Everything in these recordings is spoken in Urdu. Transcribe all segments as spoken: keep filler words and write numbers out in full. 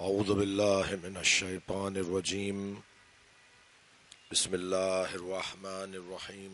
اعوذ باللہ من الشیطان الرجیم بسم اللہ الرحمن الرحیم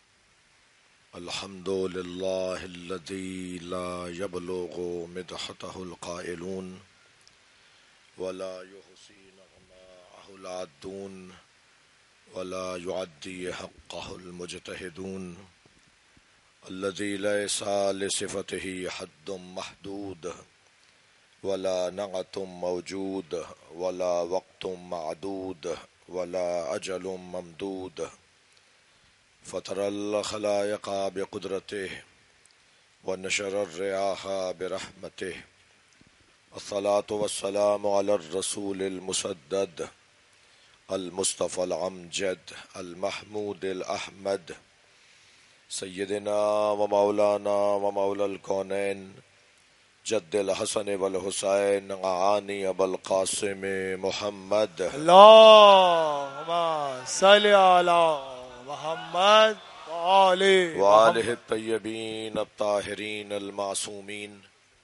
الحمد للہ الذی لا یبلغ مدحتہ القائلون ولا یحصی نغماءہ العادون ولا یعدی حقہ المجتہدون الذی لیس لصفتہ حد محدود ولا نعت موجود ولا وقت معدود ولا اجل ممدود فطر الخلائق بقدرته ونشر الرياح برحمته الصلاة والسلام على الرسول المسدد المصطفى العمجد المحمود الأحمد سيدنا ومولانا ومولى الكونين جد الحسن والحسین عانی ابو القاسم محمد اللهم صل على محمد وآلہ وآلہ الطیبین الطاہرین المعصومین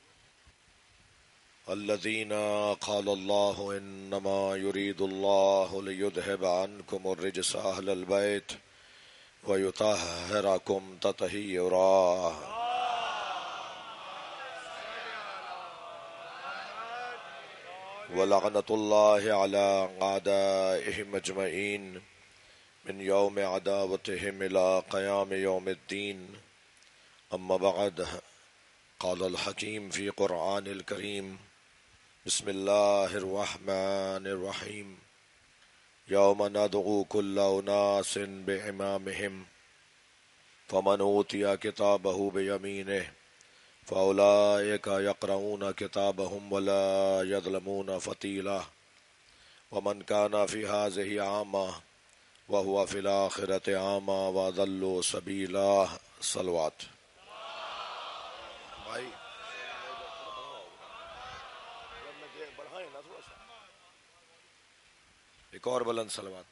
الذین قال اللہ انما یرید اللہ لیذہب عنکم الرجس اہل البیت ویطہرکم تطہیرا ولعنت اللہ علی اعدائہم اجمعین من یوم عداوتہم الى قیام یوم الدین اما بعد قال الحکیم فی قرآن الکریم بسم اللہ الرحمن الرحیم یوم ندعو کل اناس بامامہم فمن اوتی کتابہ بیمینہ فأولئك يقرؤون كتابهم ولا يظلمون فتيلا ومن كان في هذه أعمى وهو في الآخرة أعمى وأضل سبيلا صلوات ایک اور بلند صلوات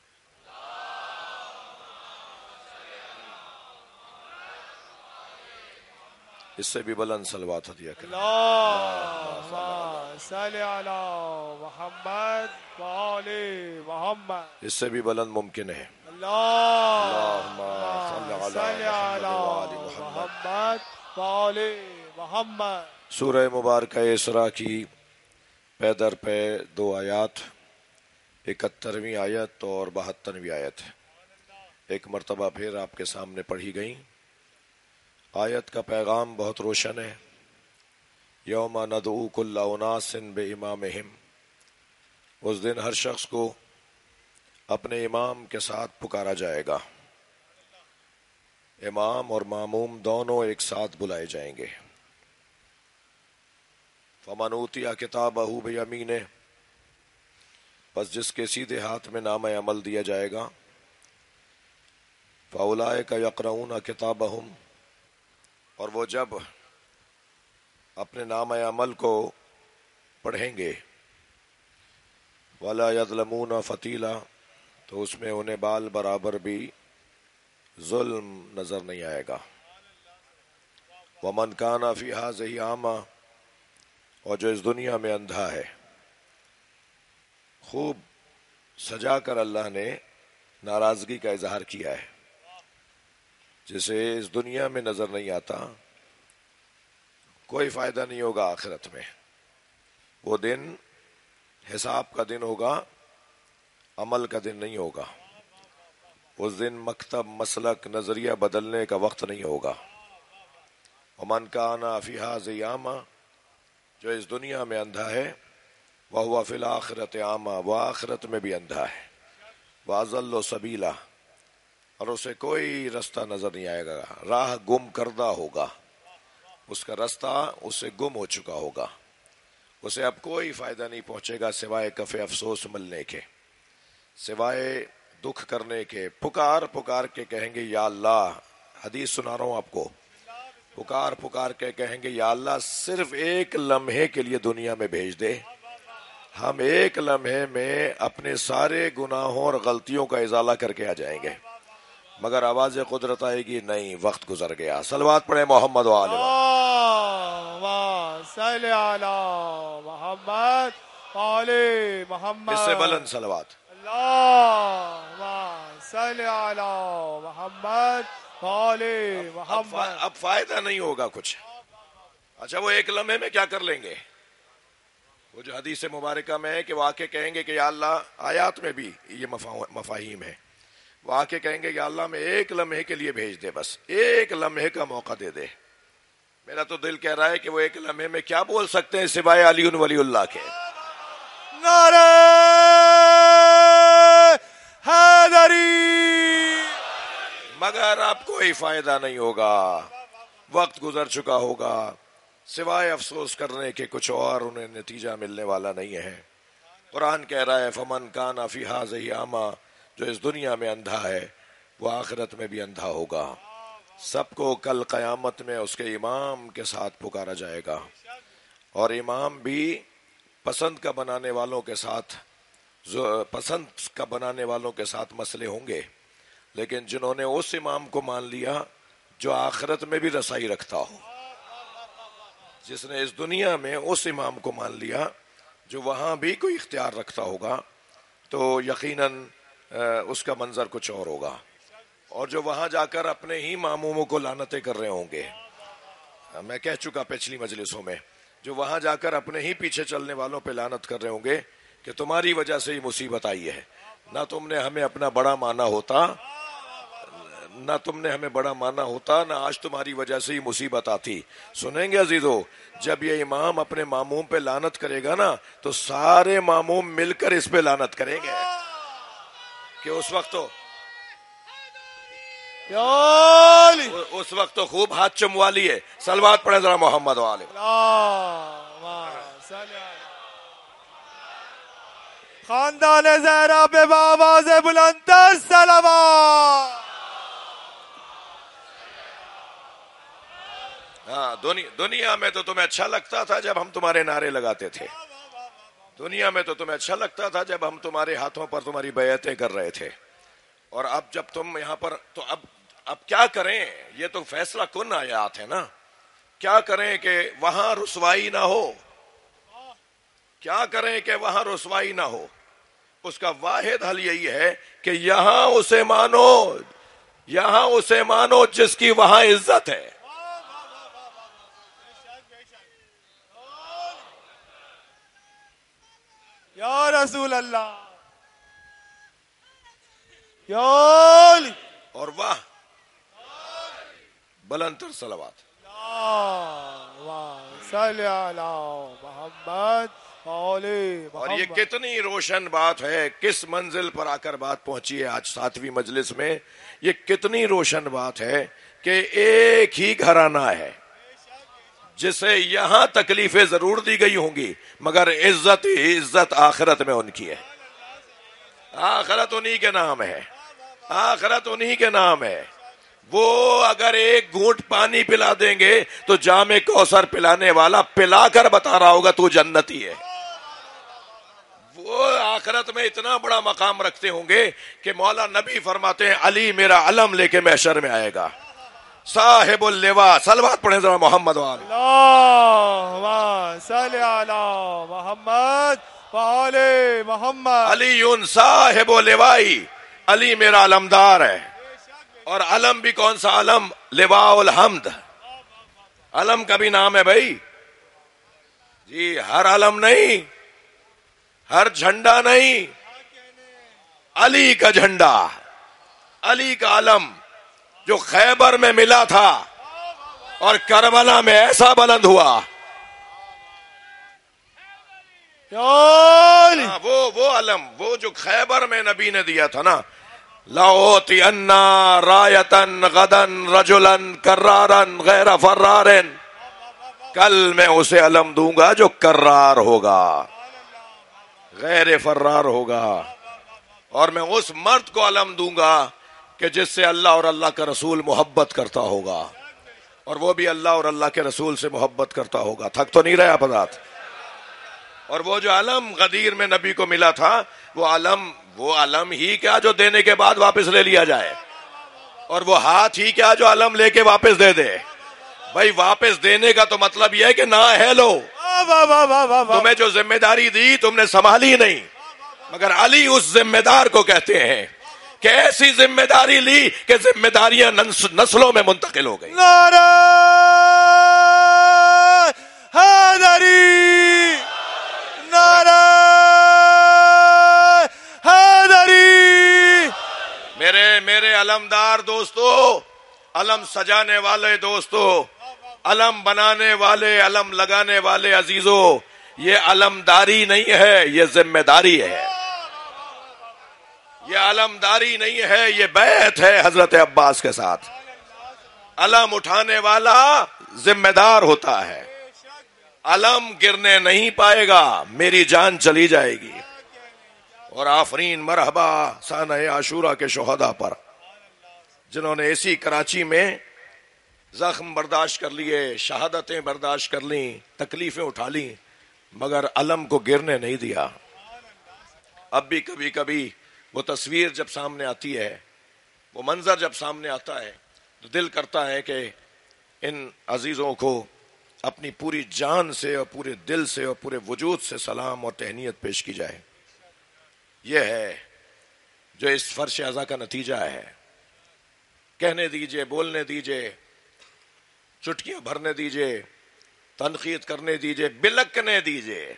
اس سے بھی بلند صلوات ہدیہ کریں اللهم صل علی محمد وآل محمد اس سے بھی بلند ممکن ہے اللهم اللهم صل علی محمد وآل محمد سورہ مبارکہ اسراء کی پے در پہ دو آیات، اکہترویں آیت اور بہترویں آیت ایک مرتبہ پھر آپ کے سامنے پڑھی گئیں۔ آیت کا پیغام بہت روشن ہے۔ یوم ندعو کل اناس بامامہم، اس دن ہر شخص کو اپنے امام کے ساتھ پکارا جائے گا۔ امام اور ماموم دونوں ایک ساتھ بلائے جائیں گے۔ فمن اوتی کتابہ بیمینہ، پس جس کے سیدھے ہاتھ میں نامہ عمل دیا جائے گا، فاولئک یقرؤون کتابہم، اور وہ جب اپنے نامہ عمل کو پڑھیں گے، وَلَا يَظْلَمُونَ فَتِيلًا، تو اس میں انہیں بال برابر بھی ظلم نظر نہیں آئے گا۔ وَمَنْ كَانَ فِي هَٰذِهِ أَعْمَىٰ، اور جو اس دنیا میں اندھا ہے۔ خوب سجا کر اللہ نے ناراضگی کا اظہار کیا ہے۔ جسے اس دنیا میں نظر نہیں آتا، کوئی فائدہ نہیں ہوگا آخرت میں۔ وہ دن حساب کا دن ہوگا، عمل کا دن نہیں ہوگا۔ اس دن مکتب، مسلک، نظریہ بدلنے کا وقت نہیں ہوگا۔ ومن کان فی ہٰذِهِ أعمىٰ، جو اس دنیا میں اندھا ہے، وہو فی الآخرۃ أعمىٰ، وہ آخرت میں بھی اندھا ہے۔ وأضل سبیلا، اور اسے کوئی رستہ نظر نہیں آئے گا، راہ گم کردہ ہوگا، اس کا رستہ اسے گم ہو چکا ہوگا، اسے اب کوئی فائدہ نہیں پہنچے گا سوائے کف افسوس ملنے کے، سوائے دکھ کرنے کے۔ پکار پکار کے کہیں گے یا اللہ، حدیث سنا رہا ہوں آپ کو، پکار پکار کے کہیں گے یا اللہ صرف ایک لمحے کے لیے دنیا میں بھیج دے، ہم ایک لمحے میں اپنے سارے گناہوں اور غلطیوں کا ازالہ کر کے آ جائیں گے، مگر آواز قدرت آئے گی نہیں، وقت گزر گیا۔ صلوات پڑھیں محمد و آل محمد۔ اللهم صل علی محمد آل محمد. اس سے بلند صلوات. اللہم صل علی محمد آل اب, محمد. فا- اب فائدہ نہیں ہوگا کچھ. اچھا وہ ایک لمحے میں کیا کر لیں گے؟ وہ جو حدیث مبارکہ میں ہے کہ وہ آ کے کہیں گے کہ یا اللہ، آیات میں بھی یہ مفا- مفاہیم ہے، وہ آ کے کہیں گے کہ اللہ میں ایک لمحے کے لیے بھیج دے، بس ایک لمحے کا موقع دے دے. میرا تو دل کہہ رہا ہے کہ وہ ایک لمحے میں کیا بول سکتے ہیں سوائے علی ولی اللہ کے. نعرہ حیدری. مگر اب کوئی فائدہ نہیں ہوگا، وقت گزر چکا ہوگا، سوائے افسوس کرنے کے کچھ اور انہیں نتیجہ ملنے والا نہیں ہے. قرآن کہہ رہا ہے فمن کان فی ھذہ اعمی، جو اس دنیا میں اندھا ہے وہ آخرت میں بھی اندھا ہوگا. سب کو کل قیامت میں اس کے امام کے ساتھ پکارا جائے گا، اور امام بھی پسند کا بنانے والوں کے ساتھ پسند کا بنانے والوں کے ساتھ مسئلے ہوں گے، لیکن جنہوں نے اس امام کو مان لیا جو آخرت میں بھی رسائی رکھتا ہو، جس نے اس دنیا میں اس امام کو مان لیا جو وہاں بھی کوئی اختیار رکھتا ہوگا، تو یقیناً اس کا منظر کچھ اور ہوگا. اور جو وہاں جا کر اپنے ہی ماموموں کو لعنتیں کر رہے ہوں گے، میں کہہ چکا پچھلی مجلسوں میں، جو وہاں جا کر اپنے ہی پیچھے چلنے والوں پہ لعنت کر رہے ہوں گے کہ تمہاری وجہ سے ہی مصیبت آئی ہے، نہ تم نے ہمیں اپنا بڑا مانا ہوتا، نہ تم نے ہمیں بڑا مانا ہوتا، نہ آج تمہاری وجہ سے ہی مصیبت آتی. سنیں گے عزیزو، جب یہ امام اپنے ماموم پہ لعنت کرے گا نا تو سارے ماموم مل کر اس پہ لعنت کریں گے کہ اس وقت تو یا علی. اس وقت تو خوب ہاتھ چموا لیے. صلوات پڑھیں ذرا محمد والے. اللہم صل علی خاندان زہرا پہ بآواز بلندتر صلوات. ہاں، دنیا میں تو تمہیں اچھا لگتا تھا جب ہم تمہارے نعرے لگاتے تھے، دنیا میں تو تمہیں اچھا لگتا تھا جب ہم تمہارے ہاتھوں پر تمہاری بیعتیں کر رہے تھے، اور اب جب تم یہاں پر، تو اب اب کیا کریں؟ یہ تو فیصلہ کن آیات ہے نا. کیا کریں کہ وہاں رسوائی نہ ہو؟ کیا کریں کہ وہاں رسوائی نہ ہو؟ اس کا واحد حل یہی ہے کہ یہاں اسے مانو، یہاں اسے مانو جس کی وہاں عزت ہے. یا رسول اللہ. یا علی. اور واہ بلند تر صلوات. اللہم صل علی محمد آل محمد. اور یہ کتنی روشن بات ہے، کس منزل پر آ کر بات پہنچی ہے آج ساتویں مجلس میں. یہ کتنی روشن بات ہے کہ ایک ہی گھرانہ ہے جسے یہاں تکلیفیں ضرور دی گئی ہوں گی، مگر عزت ہی عزت آخرت میں ان کی ہے. آخرت انہی کے نام ہے، آخرت انہی کے نام ہے. وہ اگر ایک گھونٹ پانی پلا دیں گے تو جام کوثر پلانے والا پلا کر بتا رہا ہوگا تو جنتی ہے. وہ آخرت میں اتنا بڑا مقام رکھتے ہوں گے کہ مولا نبی فرماتے ہیں علی میرا علم لے کے محشر میں آئے گا، صاحب اللواء. صلوات پڑھیں ذرا محمد والے. اللہم صل علی محمد وآل محمد. علی صاحب لوائی، علی میرا علمدار ہے. اور علم بھی کون سا علم؟ لواء الحمد. علم کا بھی نام ہے بھائی جی، ہر علم نہیں، ہر جھنڈا نہیں، علی کا جھنڈا، علی کا علم جو خیبر میں ملا تھا اور کربلا میں ایسا بلند ہوا. یا وہ وہ علم، وہ جو خیبر میں نبی نے دیا تھا نا، لَأُوتِيَنَّ رَایَةً غَدًا رَجُلًا کَرَّارًا غَیْرَ فَرَّارٍ. کل میں اسے علم دوں گا جو کرار ہوگا، غیر فرار ہوگا. اور میں اس مرد کو علم دوں گا کہ جس سے اللہ اور اللہ کا رسول محبت کرتا ہوگا، اور وہ بھی اللہ اور اللہ کے رسول سے محبت کرتا ہوگا. تھک تو نہیں رہے آپ حضرات؟ اور وہ جو علم غدیر میں نبی کو ملا تھا، وہ علم وہ علم ہی کیا جو دینے کے بعد واپس لے لیا جائے، اور وہ ہاتھ ہی کیا جو علم لے کے واپس دے دے. بھائی واپس دینے کا تو مطلب یہ ہے کہ نہ ہے لو. تمہیں جو ذمہ داری دی تم نے سنبھالی نہیں، مگر علی اس ذمہ دار کو کہتے ہیں کہ ایسی ذمہ داری لی کہ ذمہ داریاں نسلوں میں منتقل ہو گئی. نعرہ حیدری، نعرہ حیدری. میرے میرے علمدار دوستو، علم سجانے والے دوستو، علم بنانے والے، علم لگانے والے عزیزو، یہ علمداری نہیں ہے، یہ ذمہ داری ہے. یہ علمداری نہیں ہے، یہ بیعت ہے حضرت عباس کے ساتھ. علم اٹھانے والا ذمہ دار ہوتا ہے. علم گرنے نہیں پائے گا، میری جان چلی جائے گی. اور آفرین مرحبا سانہ عاشورہ کے شہداء پر، جنہوں نے اسی کراچی میں زخم برداشت کر لیے، شہادتیں برداشت کر لیں، تکلیفیں اٹھا لیں، مگر علم کو گرنے نہیں دیا. اب بھی کبھی کبھی وہ تصویر جب سامنے آتی ہے، وہ منظر جب سامنے آتا ہے تو دل کرتا ہے کہ ان عزیزوں کو اپنی پوری جان سے اور پورے دل سے اور پورے وجود سے سلام اور تہنیت پیش کی جائے. یہ ہے جو اس فرش عزا کا نتیجہ ہے. کہنے دیجئے، بولنے دیجئے، چٹکیاں بھرنے دیجئے، تنقید کرنے دیجئے، بلکنے دیجئے،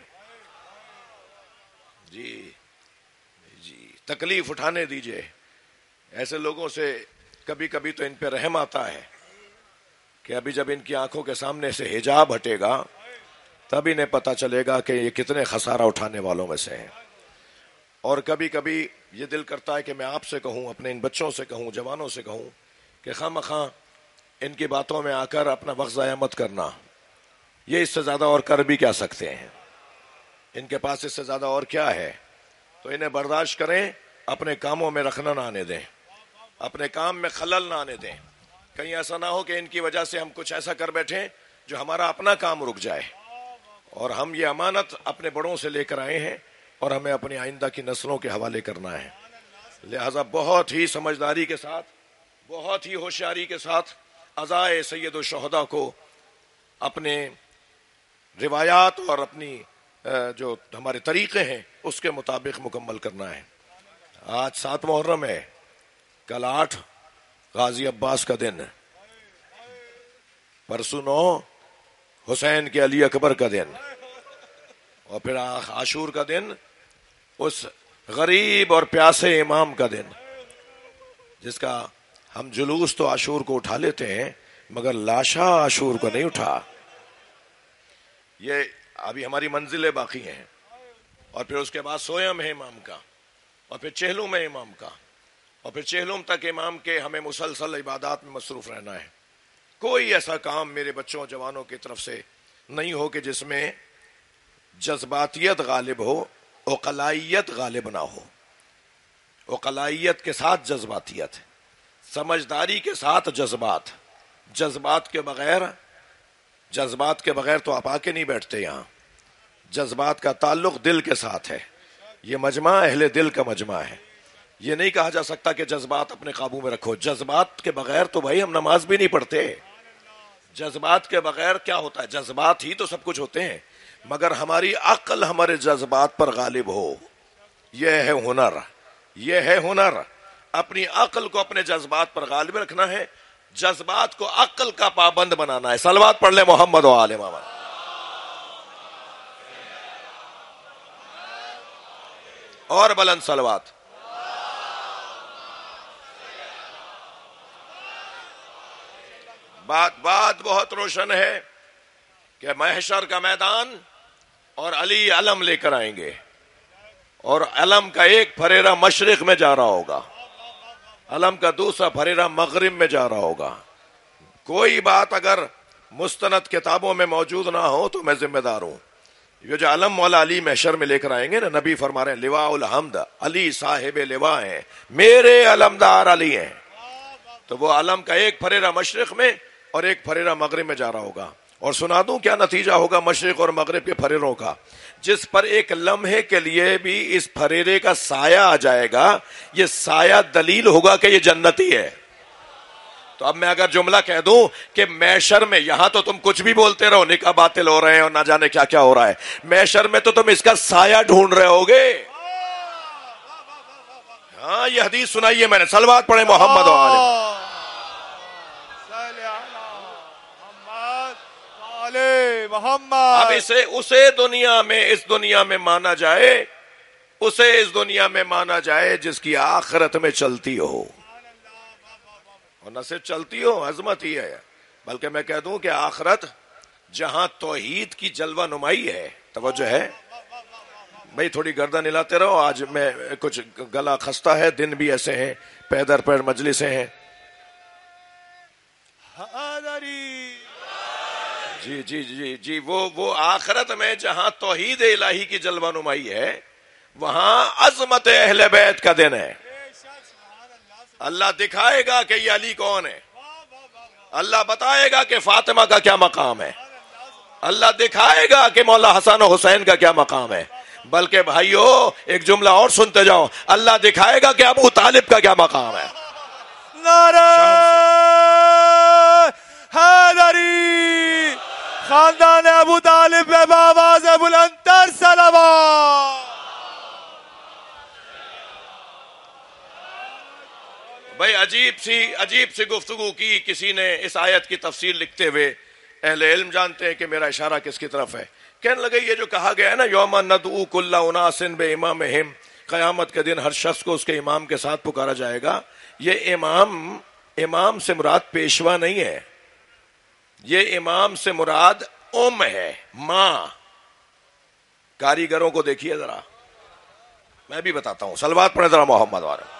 جی جی تکلیف اٹھانے دیجئے. ایسے لوگوں سے کبھی کبھی تو ان پہ رحم آتا ہے کہ ابھی جب ان کی آنکھوں کے سامنے سے حجاب ہٹے گا تب انہیں پتہ چلے گا کہ یہ کتنے خسارہ اٹھانے والوں میں سے ہیں. اور کبھی کبھی یہ دل کرتا ہے کہ میں آپ سے کہوں، اپنے ان بچوں سے کہوں، جوانوں سے کہوں کہ خواہ مخواہ ان کی باتوں میں آ کر اپنا وقت ضائع مت کرنا. یہ اس سے زیادہ اور کر بھی کیا سکتے ہیں؟ ان کے پاس اس سے زیادہ اور کیا ہے؟ تو انہیں برداشت کریں، اپنے کاموں میں رکھنا نہ آنے دیں، اپنے کام میں خلل نہ آنے دیں. کہیں ایسا نہ ہو کہ ان کی وجہ سے ہم کچھ ایسا کر بیٹھیں جو ہمارا اپنا کام رک جائے. اور ہم یہ امانت اپنے بڑوں سے لے کر آئے ہیں اور ہمیں اپنی آئندہ کی نسلوں کے حوالے کرنا ہے. لہذا بہت ہی سمجھداری کے ساتھ، بہت ہی ہوشیاری کے ساتھ عزائے سید الشہداء کو اپنے روایات اور اپنی جو ہمارے طریقے ہیں اس کے مطابق مکمل کرنا ہے. آج سات محرم ہے، کل آٹھ غازی عباس کا دن، پرسوں نو حسین کے علی اکبر کا دن، اور پھر عاشور کا دن اس غریب اور پیاسے امام کا دن جس کا ہم جلوس تو عاشور کو اٹھا لیتے ہیں مگر لاشا عاشور کو نہیں اٹھا. یہ ابھی ہماری منزلیں باقی ہیں. اور پھر اس کے بعد سویم ہے امام کا، اور پھر چہلم ہے امام کا، اور پھر چہلم تک امام کے ہمیں مسلسل عبادات میں مصروف رہنا ہے. کوئی ایسا کام میرے بچوں جوانوں کی طرف سے نہیں ہو کہ جس میں جذباتیت غالب ہو، عقلائیت غالب نہ ہو. عقلائیت کے ساتھ جذباتیت، سمجھداری کے ساتھ جذبات. جذبات کے بغیر جذبات کے بغیر تو آپ آ کے نہیں بیٹھتے یہاں. جذبات کا تعلق دل کے ساتھ ہے. یہ مجمع اہل دل کا مجمع ہے. یہ نہیں کہا جا سکتا کہ جذبات اپنے قابو میں رکھو. جذبات کے بغیر تو بھائی ہم نماز بھی نہیں پڑھتے. جذبات کے بغیر کیا ہوتا ہے؟ جذبات ہی تو سب کچھ ہوتے ہیں، مگر ہماری عقل ہمارے جذبات پر غالب ہو. یہ ہے ہنر، یہ ہے ہنر. اپنی عقل کو اپنے جذبات پر غالب رکھنا ہے، جذبات کو عقل کا پابند بنانا ہے. صلوات پڑھ لیں محمد و آل محمد. اور بلند صلوات. بات بات بہت روشن ہے کہ محشر کا میدان اور علی علم لے کر آئیں گے، اور علم کا ایک پھریرا مشرق میں جا رہا ہوگا، علم کا دوسرا پھریرا مغرب میں جا رہا ہوگا. کوئی بات اگر مستند کتابوں میں موجود نہ ہو تو میں ذمہ دار ہوں. یہ جو علم والا علی محشر میں لے کر آئیں گے نا، نبی فرما رہے ہیں لواء الحمد، علی صاحب لواء ہیں، میرے علمدار علی ہیں. تو وہ علم کا ایک پھریرا مشرق میں اور ایک پھریرا مغرب میں جا رہا ہوگا. اور سنا دوں کیا نتیجہ ہوگا مشرق اور مغرب کے پھریروں کا؟ جس پر ایک لمحے کے لیے بھی اس پھریرے کا سایہ آ جائے گا، یہ سایہ دلیل ہوگا کہ یہ جنتی ہے. تو اب میں اگر جملہ کہہ دوں کہ محشر میں، یہاں تو تم کچھ بھی بولتے رہو، نکاح باطل ہو رہے ہیں اور نہ جانے کیا کیا ہو رہا ہے، محشر میں تو تم اس کا سایہ ڈھونڈ رہے ہوگے. ہاں یہ حدیث سنائیے میں نے، صلوات پڑھے محمد و آلہ. اب اسے اسے دنیا میں اس دنیا میں مانا جائے، اسے اس دنیا میں مانا جائے جس کی آخرت میں چلتی ہو، اور نہ صرف چلتی ہو، عظمت ہی ہے، بلکہ میں کہہ دوں کہ آخرت جہاں توحید کی جلوہ نمائی ہے. توجہ ہے بھئی، تھوڑی گردن ہلاتے رہو، آج میں کچھ گلا خستہ ہے، دن بھی ایسے ہیں، پیدر پیر مجلسیں ہیں. جی جی جی جی وہ وہ آخرت میں جہاں توحید الہی کی جلوہ نمائی ہے، وہاں عظمت اہل بیت کا دن ہے. اللہ دکھائے گا کہ یہ علی کون ہے، اللہ بتائے گا کہ فاطمہ کا کیا مقام ہے، اللہ دکھائے گا کہ مولا حسن و حسین کا کیا مقام ہے. بلکہ بھائیو ایک جملہ اور سنتے جاؤ، اللہ دکھائے گا کہ ابو طالب کا کیا مقام ہے. نعرہ حیدری، خاندان ابو طالب پہ بآواز بلند تر صلوات. بھائی عجیب سی عجیب سی گفتگو کی کسی نے اس آیت کی تفسیر لکھتے ہوئے. اہل علم جانتے ہیں کہ میرا اشارہ کس کی طرف ہے. کہنے لگے یہ جو کہا گیا ہے نا، یوم ندعو کل اناس بامامہم، قیامت کے دن ہر شخص کو اس کے امام کے ساتھ پکارا جائے گا. یہ امام امام سے مراد پیشوا نہیں ہے، یہ امام سے مراد ام ہے، ماں. کاریگروں کو دیکھیے ذرا، میں بھی بتاتا ہوں، صلوات پڑھیں ذرا محمد والے.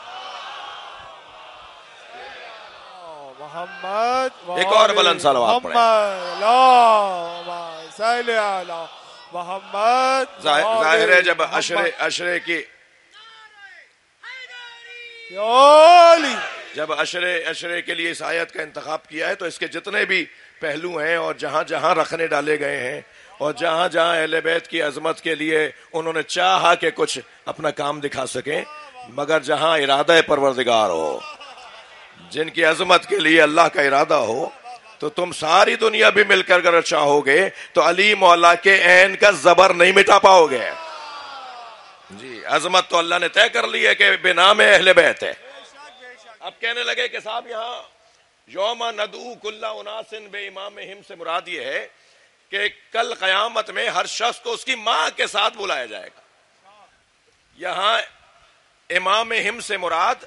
محمد ایک اور بلند صلوات پڑھیں. محمد ظاہر ہے جب اشرے اشرے کی جب اشرے اشرے کے لیے اس آیت کا انتخاب کیا ہے تو اس کے جتنے بھی پہلو ہیں اور جہاں جہاں رکھنے ڈالے گئے ہیں اور جہاں جہاں اہل بیت کی عظمت کے لیے انہوں نے چاہا کہ کچھ اپنا کام دکھا سکیں، مگر جہاں ارادہ پروردگار ہو، جن کی عظمت کے لیے اللہ کا ارادہ ہو، تو تم ساری دنیا بھی مل کر اگر چاہو گے تو علی مولا کے عین کا زبر نہیں مٹا پاؤ گے. جی عظمت تو اللہ نے طے کر لی ہے کہ بنا میں اہل بیت ہے. اب کہنے لگے کہ صاحب یہاں یوم ندعو کل اناس بامامہم سے مراد یہ ہے کہ کل قیامت میں ہر شخص کو اس کی ماں کے ساتھ بلایا جائے گا. یہاں امامہم سے مراد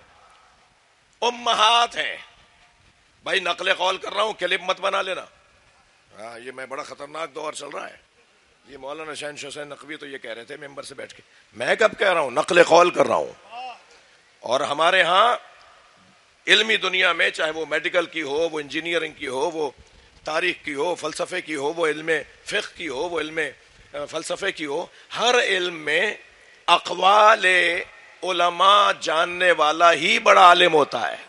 امہات ہیں. بھائی نقل قول کر رہا ہوں، کلپ مت بنا لینا. ہاں یہ میں بڑا خطرناک دور چل رہا ہے. یہ مولانا شہنشاہ حسین نقوی تو یہ کہہ رہے تھے ممبر سے بیٹھ کے، میں کب کہہ رہا ہوں، نقل قول کر رہا ہوں. اور ہمارے ہاں علمی دنیا میں، چاہے وہ میڈیکل کی ہو، وہ انجینئرنگ کی ہو، وہ تاریخ کی ہو، فلسفے کی ہو، وہ علم فقہ کی ہو، وہ علم فلسفے کی ہو، ہر علم میں اقوال علماء جاننے والا ہی بڑا عالم ہوتا ہے.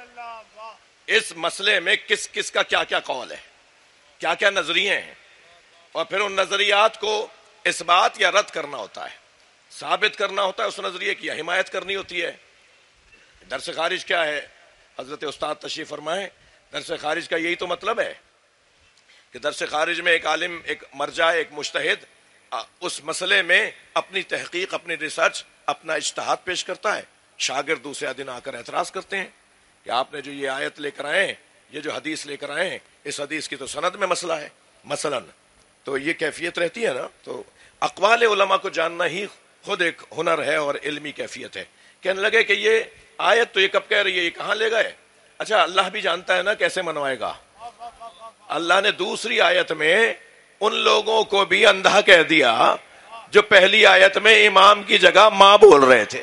اس مسئلے میں کس کس کا کیا کیا قول ہے، کیا کیا نظریے ہیں، اور پھر ان نظریات کو اس بات یا رد کرنا ہوتا ہے، ثابت کرنا ہوتا ہے اس نظریے کی، یا حمایت کرنی ہوتی ہے. درس خارج کیا ہے؟ حضرت استاد تشریف فرمائیں. درس خارج کا یہی تو مطلب ہے کہ درس خارج میں ایک عالم، ایک مرجع، ایک مجتہد اس مسئلے میں اپنی تحقیق، اپنی ریسرچ، اپنا اجتہاد پیش کرتا ہے. شاگرد دوسرے دن آ کر اعتراض کرتے ہیں کہ آپ نے جو یہ آیت لے کر آئے ہیں، یہ جو حدیث لے کر آئے ہیں، اس حدیث کی تو سند میں مسئلہ ہے مثلا. تو یہ کیفیت رہتی ہے نا. تو اقوال علماء کو جاننا ہی خود ایک ہنر ہے اور علمی کیفیت ہے. کہنے لگے کہ یہ آیت تو یہ کب کہہ رہی ہے، یہ کہاں لے گئے؟ اچھا اللہ بھی جانتا ہے نا کیسے منوائے گا. اللہ نے دوسری آیت میں ان لوگوں کو بھی اندھا کہہ دیا جو پہلی آیت میں امام کی جگہ ماں بول رہے تھے،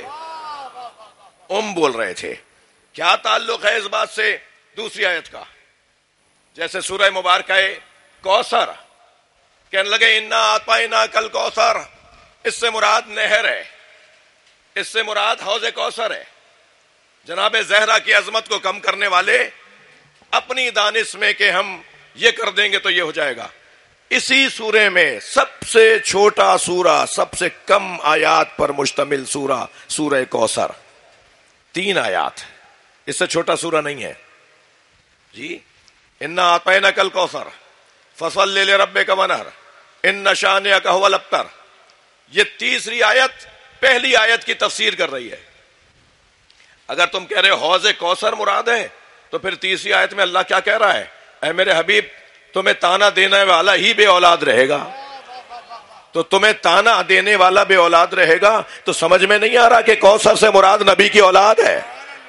ام بول رہے تھے. کیا تعلق ہے اس بات سے دوسری آیت کا؟ جیسے سورہ مبارکہ کوثر، کہنے لگے انا اعطینا کل کوثر، اس سے مراد نہر ہے، اس سے مراد حوض کوثر ہے. جناب زہرا کی عظمت کو کم کرنے والے اپنی دانش میں کہ ہم یہ کر دیں گے تو یہ ہو جائے گا. اسی سورے میں سب سے چھوٹا سورہ، سب سے کم آیات پر مشتمل سورہ، سورہ کوثر، تین آیات، اس سے چھوٹا سورہ نہیں ہے. جی انا اعطیناک الکوثر فصلی لربک ونحر ان شانئک هو الابتر. یہ تیسری آیت پہلی آیت کی تفسیر کر رہی ہے. اگر تم کہہ رہے حوض کوثر مراد ہے تو پھر تیسری آیت میں اللہ کیا کہہ رہا ہے؟ اے میرے حبیب تمہیں تانا دینے والا ہی بے اولاد رہے گا. تو تمہیں تانا دینے والا بے اولاد رہے گا تو سمجھ میں نہیں آ رہا کہ کوثر سے مراد نبی کی اولاد ہے.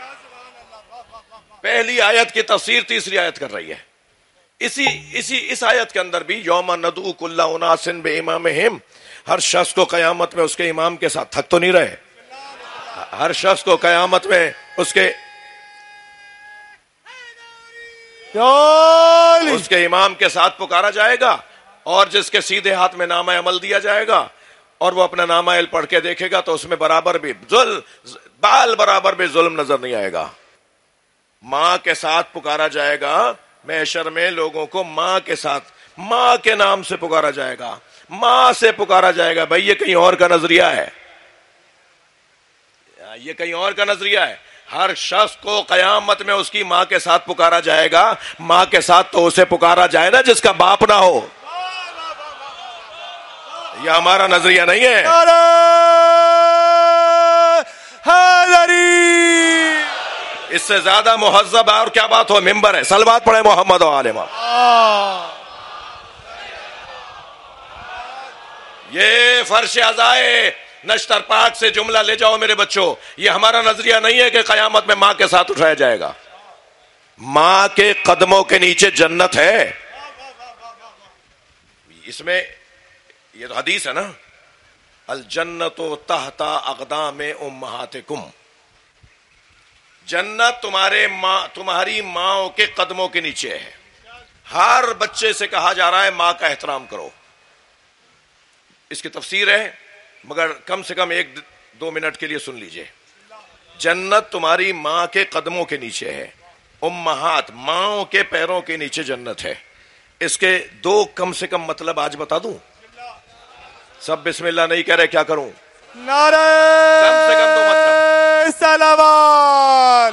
پہلی آیت کی تفسیر تیسری آیت کر رہی ہے. اسی اسی اس آیت کے اندر بھی یوم ندعو کل اناس بامامہم، ہر شخص کو قیامت میں اس کے امام کے ساتھ، تھک تو نہیں رہے، ہر شخص کو قیامت میں اس کے اس کے امام کے ساتھ پکارا جائے گا، اور جس کے سیدھے ہاتھ میں نامہ عمل دیا جائے گا اور وہ اپنا نامہ عمل پڑھ کے دیکھے گا تو اس میں برابر بھی ظلم بال برابر بھی ظلم نظر نہیں آئے گا. ماں کے ساتھ پکارا جائے گا، محشر میں لوگوں کو ماں کے ساتھ، ماں کے نام سے پکارا جائے گا، ماں سے پکارا جائے گا. بھائی یہ کہیں اور کا نظریہ ہے، یہ کہیں اور کا نظریہ ہے. ہر شخص کو قیامت میں اس کی ماں کے ساتھ پکارا جائے گا. ماں کے ساتھ تو اسے پکارا جائے نا جس کا باپ نہ ہو. یہ ہمارا نظریہ نہیں ہے. اس سے زیادہ مہذب اور کیا بات ہو؟ ممبر ہے. صلوات پڑھے محمد و آل محمد. یہ فرش عزائے نشتر پاک سے جملہ لے جاؤ میرے بچوں. یہ ہمارا نظریہ نہیں ہے کہ قیامت میں ماں کے ساتھ اٹھایا جائے گا. ماں کے قدموں کے نیچے جنت ہے. اس میں یہ تو حدیث ہے نا، الجنت تحت اقدام امہاتکم، جنت تمہارے ماں تمہاری ماں کے قدموں کے نیچے ہے. ہر بچے سے کہا جا رہا ہے ماں کا احترام کرو. اس کی تفسیر ہے مگر کم سے کم ایک دو منٹ کے لیے سن لیجئے. جنت تمہاری ماں کے قدموں کے نیچے ہے. امہات، ماں کے پیروں کے نیچے جنت ہے. اس کے دو کم سے کم مطلب آج بتا دوں. سب بسم اللہ نہیں کہہ رہے، کیا کروں؟ نعرہ کم سے کم دو مطلب. سلام.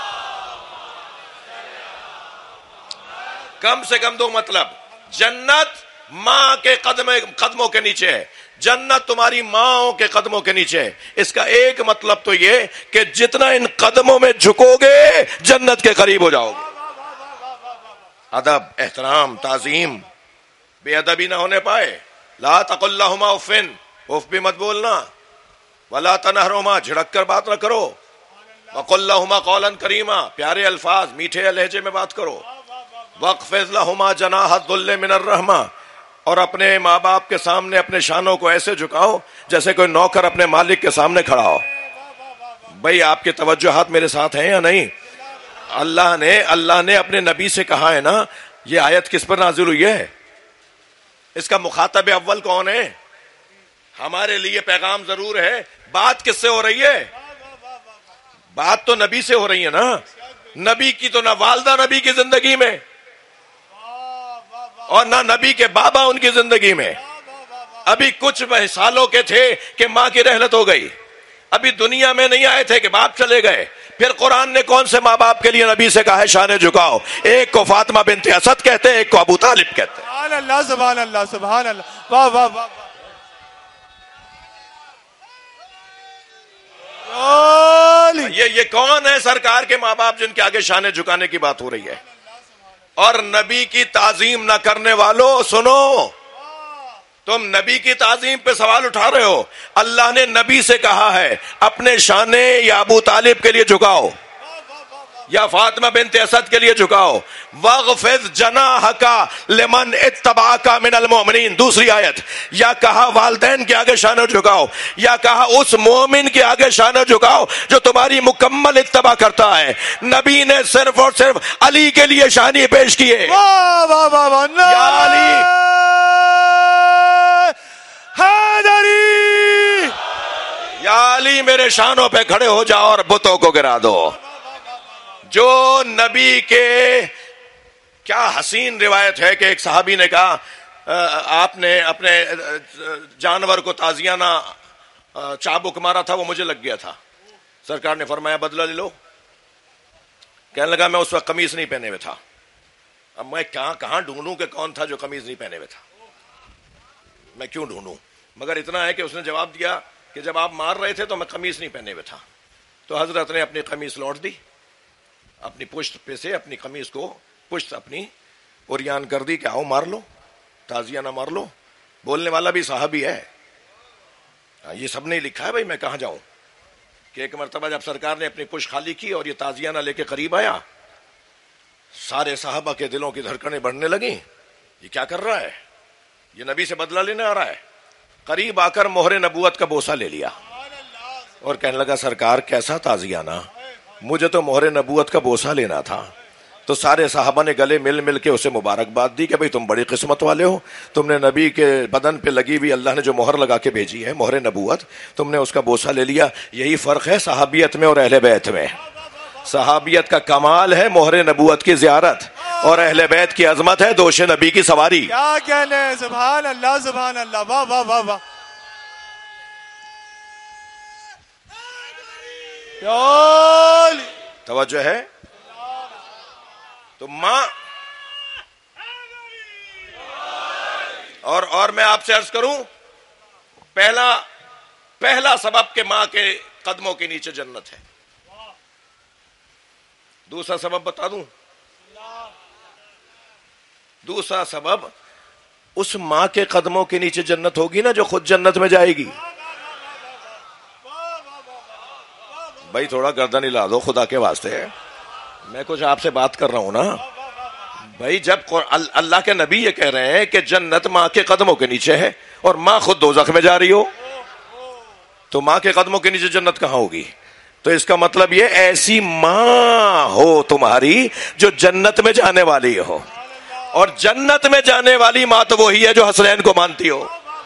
کم سے کم دو مطلب. جنت ماں کے قدم قدموں کے نیچے ہے. جنت تمہاری ماں کے قدموں کے نیچے ہے. اس کا ایک مطلب تو یہ کہ جتنا ان قدموں میں جھکو گے جنت کے قریب ہو جاؤ گے. ادب، احترام، تعظیم، بے ادبی نہ ہونے پائے. لا تقل لہما اف، اف بھی مت بولنا. ولا تنہرہما، جھڑک کر بات نہ کرو. وقل لہما قولا کریما، پیارے الفاظ میٹھے لہجے میں بات کرو. واخفض لہما جناح الذل من الرحمہ، اور اپنے ماں باپ کے سامنے اپنے شانوں کو ایسے جھکاؤ جیسے کوئی نوکر اپنے مالک کے سامنے کھڑا ہو. بھائی آپ کے توجہات میرے ساتھ ہیں یا نہیں؟ اللہ نے اللہ نے اپنے نبی سے کہا ہے نا. یہ آیت کس پر نازل ہوئی ہے؟ اس کا مخاطب اول کون ہے؟ ہمارے لیے پیغام ضرور ہے. بات کس سے ہو رہی ہے؟ بات تو نبی سے ہو رہی ہے نا. نبی کی تو نہ والدہ نبی کی زندگی میں اور نہ نبی کے بابا ان کی زندگی میں. ابھی کچھ سالوں کے تھے کہ ماں کی رحلت ہو گئی. ابھی دنیا میں نہیں آئے تھے کہ باپ چلے گئے. پھر قرآن نے کون سے ماں باپ کے لیے نبی سے کہا ہے شانے جھکاؤ؟ ایک کو فاطمہ بنت اسد کہتے ہیں، ایک کو ابو طالب کہتے ہیں. سبحان اللہ، سبحان اللہ، سبحان اللہ. واہ واہ واہ. یہ یہ کون ہے سرکار کے ماں باپ جن کے آگے شانے جھکانے کی بات ہو رہی ہے؟ اور نبی کی تعظیم نہ کرنے والوں سنو، تم نبی کی تعظیم پہ سوال اٹھا رہے ہو. اللہ نے نبی سے کہا ہے اپنے شانے یا ابو طالب کے لیے جھکاؤ یا فاطمہ بنت اسد کے لیے جھکاؤ. واغفض جناحک لمن اتبعک من المؤمنین. دوسری آیت، یا کہا والدین کے آگے شانہ جھکاؤ، یا کہا اس مومن کے آگے شانہ جھکاؤ جو تمہاری مکمل اتباع کرتا ہے. نبی نے صرف اور صرف علی کے لیے شانی پیش کی ہے. واہ واہ واہ واہ. یا علی حیدری، یا علی میرے شانوں پہ کھڑے ہو جاؤ اور بتوں کو گرا دو. جو نبی کے، کیا حسین روایت ہے کہ ایک صحابی نے کہا آپ نے اپنے جانور کو تازیانہ چابک مارا تھا، وہ مجھے لگ گیا تھا. سرکار نے فرمایا بدلہ لے لو. کہنے لگا میں اس وقت قمیص نہیں پہنے ہوئے تھا. اب میں کہاں کہاں ڈھونڈوں کہ کون تھا جو قمیض نہیں پہنے ہوئے تھا؟ میں کیوں ڈھونڈوں؟ مگر اتنا ہے کہ اس نے جواب دیا کہ جب آپ مار رہے تھے تو میں قمیض نہیں پہنے ہوئے تھا. تو حضرت نے اپنی قمیض لوٹ دی، اپنی پشت پہ سے اپنی قمیض کو پشت اپنی اوریان کر دی کہ آؤ مار لو، تازیہ نہ مار لو. بولنے والا بھی صحابی ہے، یہ سب نے لکھا ہے بھائی، میں کہاں جاؤں. کہ ایک مرتبہ جب سرکار نے اپنی پشت خالی کی اور یہ تازیہ نہ لے کے قریب آیا، سارے صحابہ کے دلوں کی دھڑکنیں بڑھنے لگیں. یہ کیا کر رہا ہے؟ یہ نبی سے بدلہ لینے آ رہا ہے. قریب آ کر مہر نبوت کا بوسہ لے لیا اور کہنے لگا سرکار کیسا تازیانہ، مجھے تو مہر نبوت کا بوسہ لینا تھا. تو سارے صحابہ نے گلے مل مل کے اسے مبارکباد دی کہ بھئی تم بڑی قسمت والے ہو، تم نے نبی کے بدن پہ لگی ہوئی اللہ نے جو مہر لگا کے بھیجی ہے مہر نبوت، تم نے اس کا بوسہ لے لیا. یہی فرق ہے صحابیت میں اور اہل بیت میں. صحابیت کا کمال ہے مہر نبوت کی زیارت، اور اہل بیت کی عظمت ہے دوش نبی کی سواری. کیا کہنے ہیں، سبحان اللہ سبحان اللہ، واہ واہ واہ واہ. توجہ ہے. تو ماں اور اور میں آپ سے عرض کروں، پہلا پہلا سبب کہ ماں کے قدموں کے نیچے جنت ہے. دوسرا سبب بتا دوں، دوسرا سبب اس ماں کے قدموں کے نیچے جنت ہوگی نا جو خود جنت میں جائے گی. بھائی تھوڑا گردن ہلا دو خدا کے واسطے، میں کچھ آپ سے بات کر رہا ہوں نا. بھائی جب اللہ کے نبی یہ کہہ رہے ہیں کہ جنت ماں کے قدموں کے نیچے ہے اور ماں خود دوزخ میں جا رہی ہو، تو ماں کے قدموں کے نیچے جنت کہاں ہوگی؟ تو اس کا مطلب یہ ایسی ماں ہو تمہاری جو جنت میں جانے والی ہو. اور جنت میں جانے والی ماں تو وہی ہے جو حسنین کو مانتی ہو.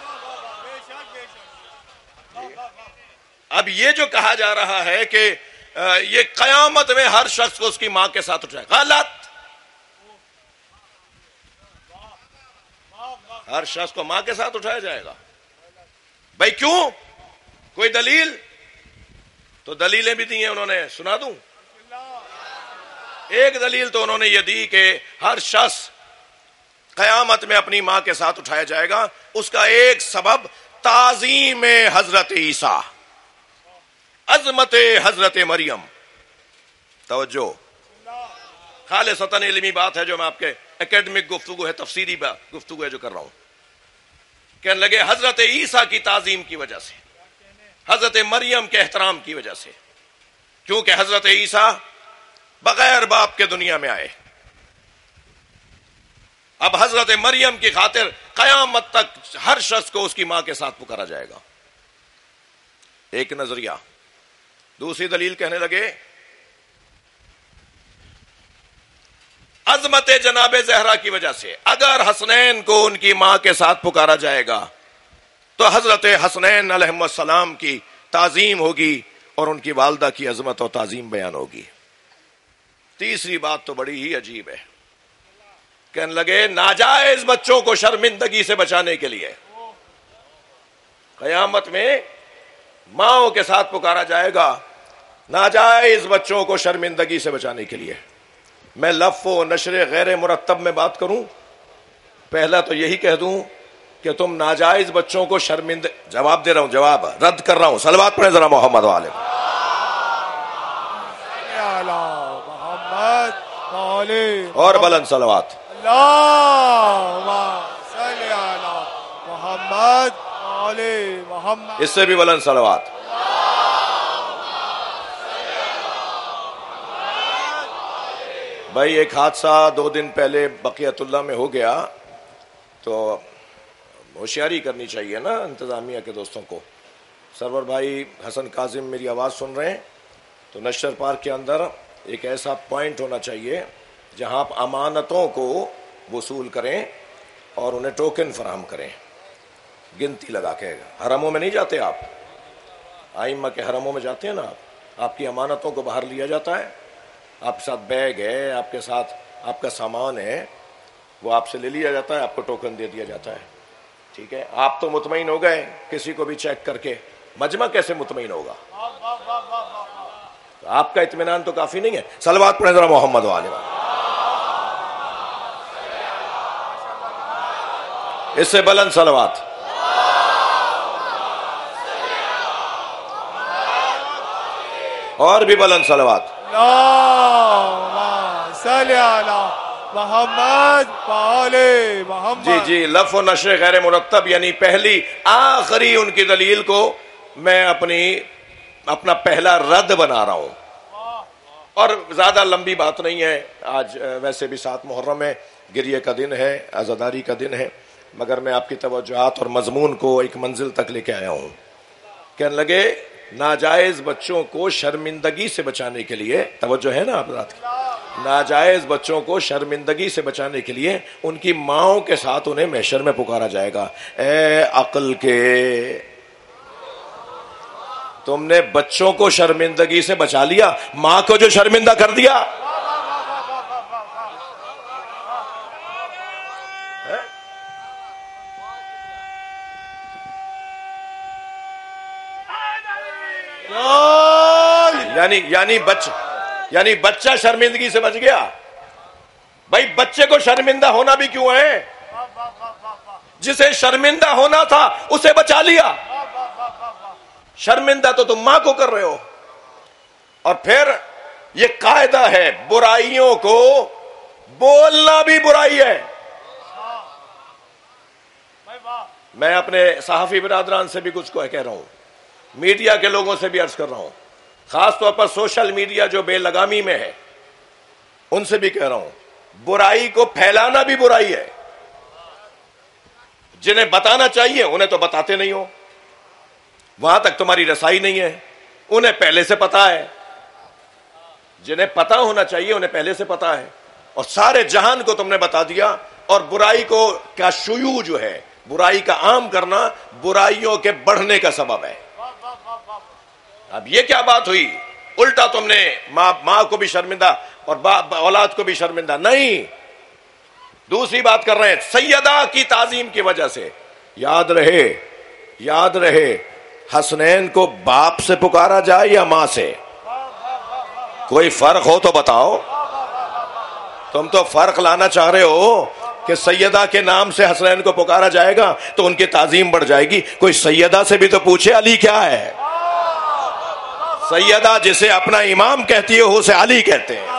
اب یہ جو کہا جا رہا ہے کہ یہ قیامت میں ہر شخص کو اس کی ماں کے ساتھ اٹھائے، غلط. ہر شخص کو ماں کے ساتھ اٹھایا جائے گا. بھائی کیوں؟ کوئی دلیل؟ تو دلیلیں بھی دی ہیں انہوں نے، سنا دوں. ایک دلیل تو انہوں نے یہ دی کہ ہر شخص قیامت میں اپنی ماں کے ساتھ اٹھایا جائے گا. اس کا ایک سبب تعظیم حضرت عیسیٰ، عظمت حضرت مریم. توجہ، خالصتاً علمی بات ہے جو میں آپ کے اکیڈمک گفتگو ہے، تفسیری گفتگو ہے جو کر رہا ہوں. کہنے لگے حضرت عیسیٰ کی تعظیم کی وجہ سے، حضرت مریم کے احترام کی وجہ سے، کیونکہ حضرت عیسیٰ بغیر باپ کے دنیا میں آئے. اب حضرت مریم کی خاطر قیامت تک ہر شخص کو اس کی ماں کے ساتھ پکارا جائے گا. ایک نظریہ. دوسری دلیل کہنے لگے عظمت جناب زہرا کی وجہ سے، اگر حسنین کو ان کی ماں کے ساتھ پکارا جائے گا تو حضرت حسنین علیہ السلام کی تعظیم ہوگی اور ان کی والدہ کی عظمت اور تعظیم بیان ہوگی. تیسری بات تو بڑی ہی عجیب ہے. کہنے لگے ناجائز بچوں کو شرمندگی سے بچانے کے لیے قیامت میں ماؤں کے ساتھ پکارا جائے گا، ناجائز بچوں کو شرمندگی سے بچانے کے لیے. میں لف و نشر غیر مرتب میں بات کروں، پہلا تو یہی کہہ دوں کہ تم ناجائز بچوں کو شرمندہ، جواب دے رہا ہوں، جواب رد کر رہا ہوں. صلوات پڑھیں ذرا محمد والے. اور بلند صلوات. اس سے بھی بلند صلوات. بھائی ایک حادثہ دو دن پہلے بقیت اللہ میں ہو گیا، تو ہوشیاری کرنی چاہیے نا انتظامیہ کے دوستوں کو. سرور بھائی حسن کاظم میری آواز سن رہے ہیں تو نشتر پارک کے اندر ایک ایسا پوائنٹ ہونا چاہیے جہاں آپ امانتوں کو وصول کریں اور انہیں ٹوکن فراہم کریں، گنتی لگا کے. حرموں میں نہیں جاتے آپ، آئمہ کے حرموں میں جاتے ہیں نا آپ، آپ کی امانتوں کو باہر لیا جاتا ہے، آپ کے ساتھ بیگ ہے، آپ کے ساتھ آپ کا سامان ہے، وہ آپ سے لے لیا جاتا ہے، آپ کو ٹوکن دے دیا جاتا ہے. ٹھیک ہے، آپ تو مطمئن ہو گئے کسی کو بھی چیک کر کے، مجمع کیسے مطمئن ہوگا؟ آپ کا اطمینان تو کافی نہیں ہے. صلوات پڑھیں ذرا محمد والے. اس سے بلند صلوات. اور بھی بلند صلوات. اللہم صلی علی محمد وآل محمد. جی جی لف و نشر غیر مرتب یعنی پہلی آخری ان کی دلیل کو میں اپنی اپنا پہلا رد بنا رہا ہوں. اور زیادہ لمبی بات نہیں ہے. آج ویسے بھی سات محرم ہے، گریے کا دن ہے، عزاداری کا دن ہے، مگر میں آپ کی توجہات اور مضمون کو ایک منزل تک لے کے آیا ہوں. کہنے لگے ناجائز بچوں کو شرمندگی سے بچانے کے لیے، توجہ ہے نا آپ رات کی، ناجائز بچوں کو شرمندگی سے بچانے کے لیے ان کی ماؤں کے ساتھ انہیں محشر میں پکارا جائے گا. اے عقل کے، تم نے بچوں کو شرمندگی سے بچا لیا، ماں کو جو شرمندہ کر دیا. یعنی یعنی بچہ یعنی بچہ شرمندگی سے بچ گیا. بھائی بچے کو شرمندہ ہونا بھی کیوں ہے؟ جسے شرمندہ ہونا تھا اسے بچا لیا. شرمندہ تو تم ماں کو کر رہے ہو. اور پھر یہ قاعدہ ہے، برائیوں کو بولنا بھی برائی ہے. میں اپنے صحافی برادران سے بھی کچھ کو کہہ رہا ہوں، میڈیا کے لوگوں سے بھی عرض کر رہا ہوں، خاص طور پر سوشل میڈیا جو بے لگامی میں ہے ان سے بھی کہہ رہا ہوں، برائی کو پھیلانا بھی برائی ہے. جنہیں بتانا چاہیے انہیں تو بتاتے نہیں ہو، وہاں تک تمہاری رسائی نہیں ہے. انہیں پہلے سے پتا ہے، جنہیں پتا ہونا چاہیے انہیں پہلے سے پتا ہے، اور سارے جہان کو تم نے بتا دیا. اور برائی کو کیا شیوع جو ہے، برائی کا عام کرنا برائیوں کے بڑھنے کا سبب ہے. اب یہ کیا بات ہوئی؟ الٹا تم نے ماں ماں کو بھی شرمندہ اور اولاد کو بھی شرمندہ. نہیں، دوسری بات کر رہے ہیں، سیدہ کی تعظیم کی وجہ سے. یاد رہے یاد رہے حسنین کو باپ سے پکارا جائے یا ماں سے؟ کوئی فرق ہو تو بتاؤ. تم تو فرق لانا چاہ رہے ہو کہ سیدہ کے نام سے حسنین کو پکارا جائے گا تو ان کی تعظیم بڑھ جائے گی. کوئی سیدہ سے بھی تو پوچھے علی کیا ہے. سیدہ جسے اپنا امام کہتی ہے اسے علی کہتے ہیں.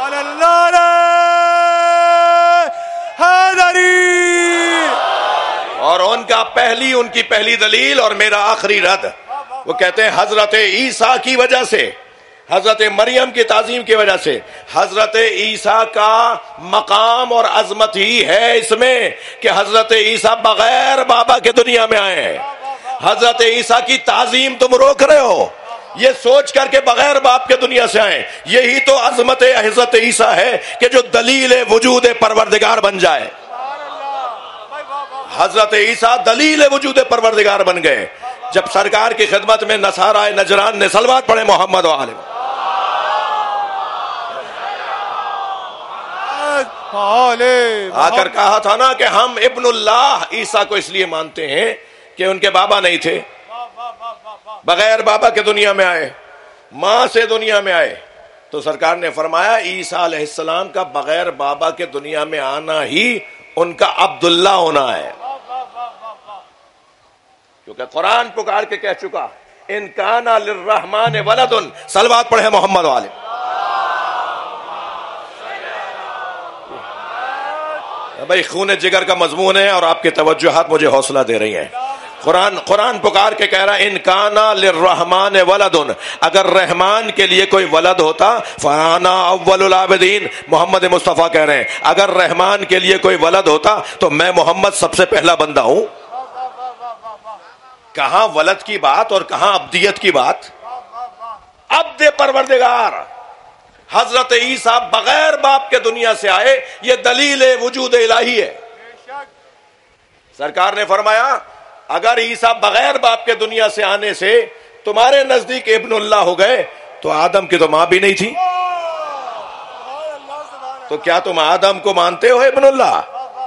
اور ان کا پہلی ان کی پہلی دلیل اور میرا آخری رد، وہ کہتے ہیں حضرت عیسیٰ کی وجہ سے، حضرت مریم کی تعظیم کی وجہ سے. حضرت عیسیٰ کا مقام اور عظمت ہی ہے اس میں کہ حضرت عیسیٰ بغیر بابا کے دنیا میں آئے ہیں. حضرت عیسیٰ کی تعظیم تم روک رہے ہو یہ سوچ کر کے بغیر باپ کے دنیا سے آئیں. یہی تو عظمت حضرت عیسیٰ ہے کہ جو دلیل وجود پروردگار بن جائے. حضرت عیسیٰ دلیل وجود پروردگار بن گئے جب سرکار کی خدمت میں نصارہ نجران نے صلوات پڑھے محمد و آل. آ کر کہا تھا نا کہ ہم ابن اللہ عیسیٰ کو اس لیے مانتے ہیں کہ ان کے بابا نہیں تھے، بغیر بابا کے دنیا میں آئے، ماں سے دنیا میں آئے. تو سرکار نے فرمایا عیسیٰ علیہ السلام کا بغیر بابا کے دنیا میں آنا ہی ان کا عبداللہ ہونا ہے، کیونکہ قرآن پکار کے کہہ چکا ان کان للرحمن ولد. صلوات پڑھے محمد والے. بھائی خون جگر کا مضمون ہے اور آپ کی توجہات مجھے حوصلہ دے رہی ہیں. قرآن قرآن پکار کے کہہ رہا ہے ان کان للرحمن ولد، اگر رحمان کے لیے کوئی ولد ہوتا فانا اول العابدین. محمد مصطفیٰ کہہ رہے ہیں اگر رحمان کے لیے کوئی ولد ہوتا تو میں محمد سب سے پہلا بندہ ہوں. کہاں ولد کی بات اور کہاں عبدیت کی بات. عبد پروردگار حضرت عیسیٰ بغیر باپ کے دنیا سے آئے، یہ دلیل وجود الہی ہے. سرکار نے فرمایا اگر عیسیٰ بغیر باپ کے دنیا سے آنے سے تمہارے نزدیک ابن اللہ ہو گئے تو آدم کی تو ماں بھی نہیں تھی، تو کیا تم آدم کو مانتے ہو ابن اللہ؟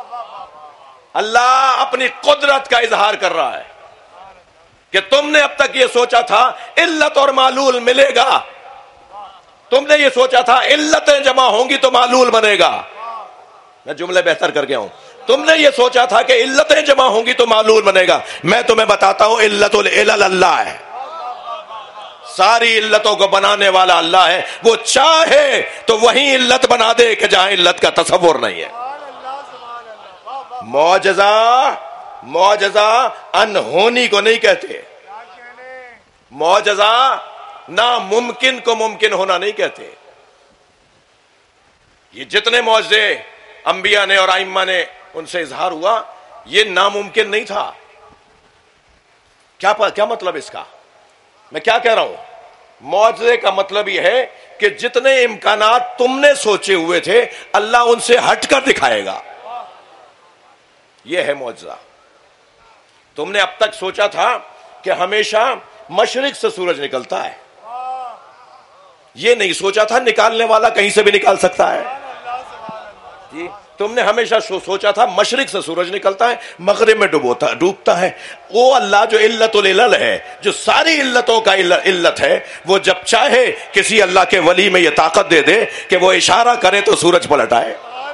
اللہ اپنی قدرت کا اظہار کر رہا ہے کہ تم نے اب تک یہ سوچا تھا علت اور معلول ملے گا، تم نے یہ سوچا تھا علتیں جمع ہوں گی تو معلول بنے گا. میں جملے بہتر کر گیا ہوں. تم نے یہ سوچا تھا کہ علتیں جمع ہوں گی تو معلول بنے گا. میں تمہیں بتاتا ہوں علت العلل اللہ ہے. ساری علتوں کو بنانے والا اللہ ہے. وہ چاہے تو وہیں علت بنا دے کہ جہاں علت کا تصور نہیں ہے. معجزہ معجزہ انہونی کو نہیں کہتے. معجزہ ناممکن کو ممکن ہونا نہیں کہتے. یہ جتنے معجزے انبیاء نے اور ائمہ نے ان سے اظہار ہوا یہ ناممکن نہیں تھا. کیا کیا مطلب اس کا؟ میں کیا کہہ رہا ہوں؟ معجزے کا مطلب یہ ہے کہ جتنے امکانات تم نے سوچے ہوئے تھے اللہ ان سے ہٹ کر دکھائے گا. یہ ہے معجزہ. تم نے اب تک سوچا تھا کہ ہمیشہ مشرق سے سورج نکلتا ہے. یہ نہیں سوچا تھا نکالنے والا کہیں سے بھی نکال سکتا ہے. جی تم نے ہمیشہ سوچا تھا مشرق سے سورج نکلتا ہے مغرب میں ڈوبوتا ڈوبتا ہے. وہ اللہ جو علت العلل ہے, جو ساری علتوں کا علت ہے, وہ جب چاہے کسی اللہ کے ولی میں یہ طاقت دے دے کہ وہ اشارہ کرے تو سورج پلٹ آئے.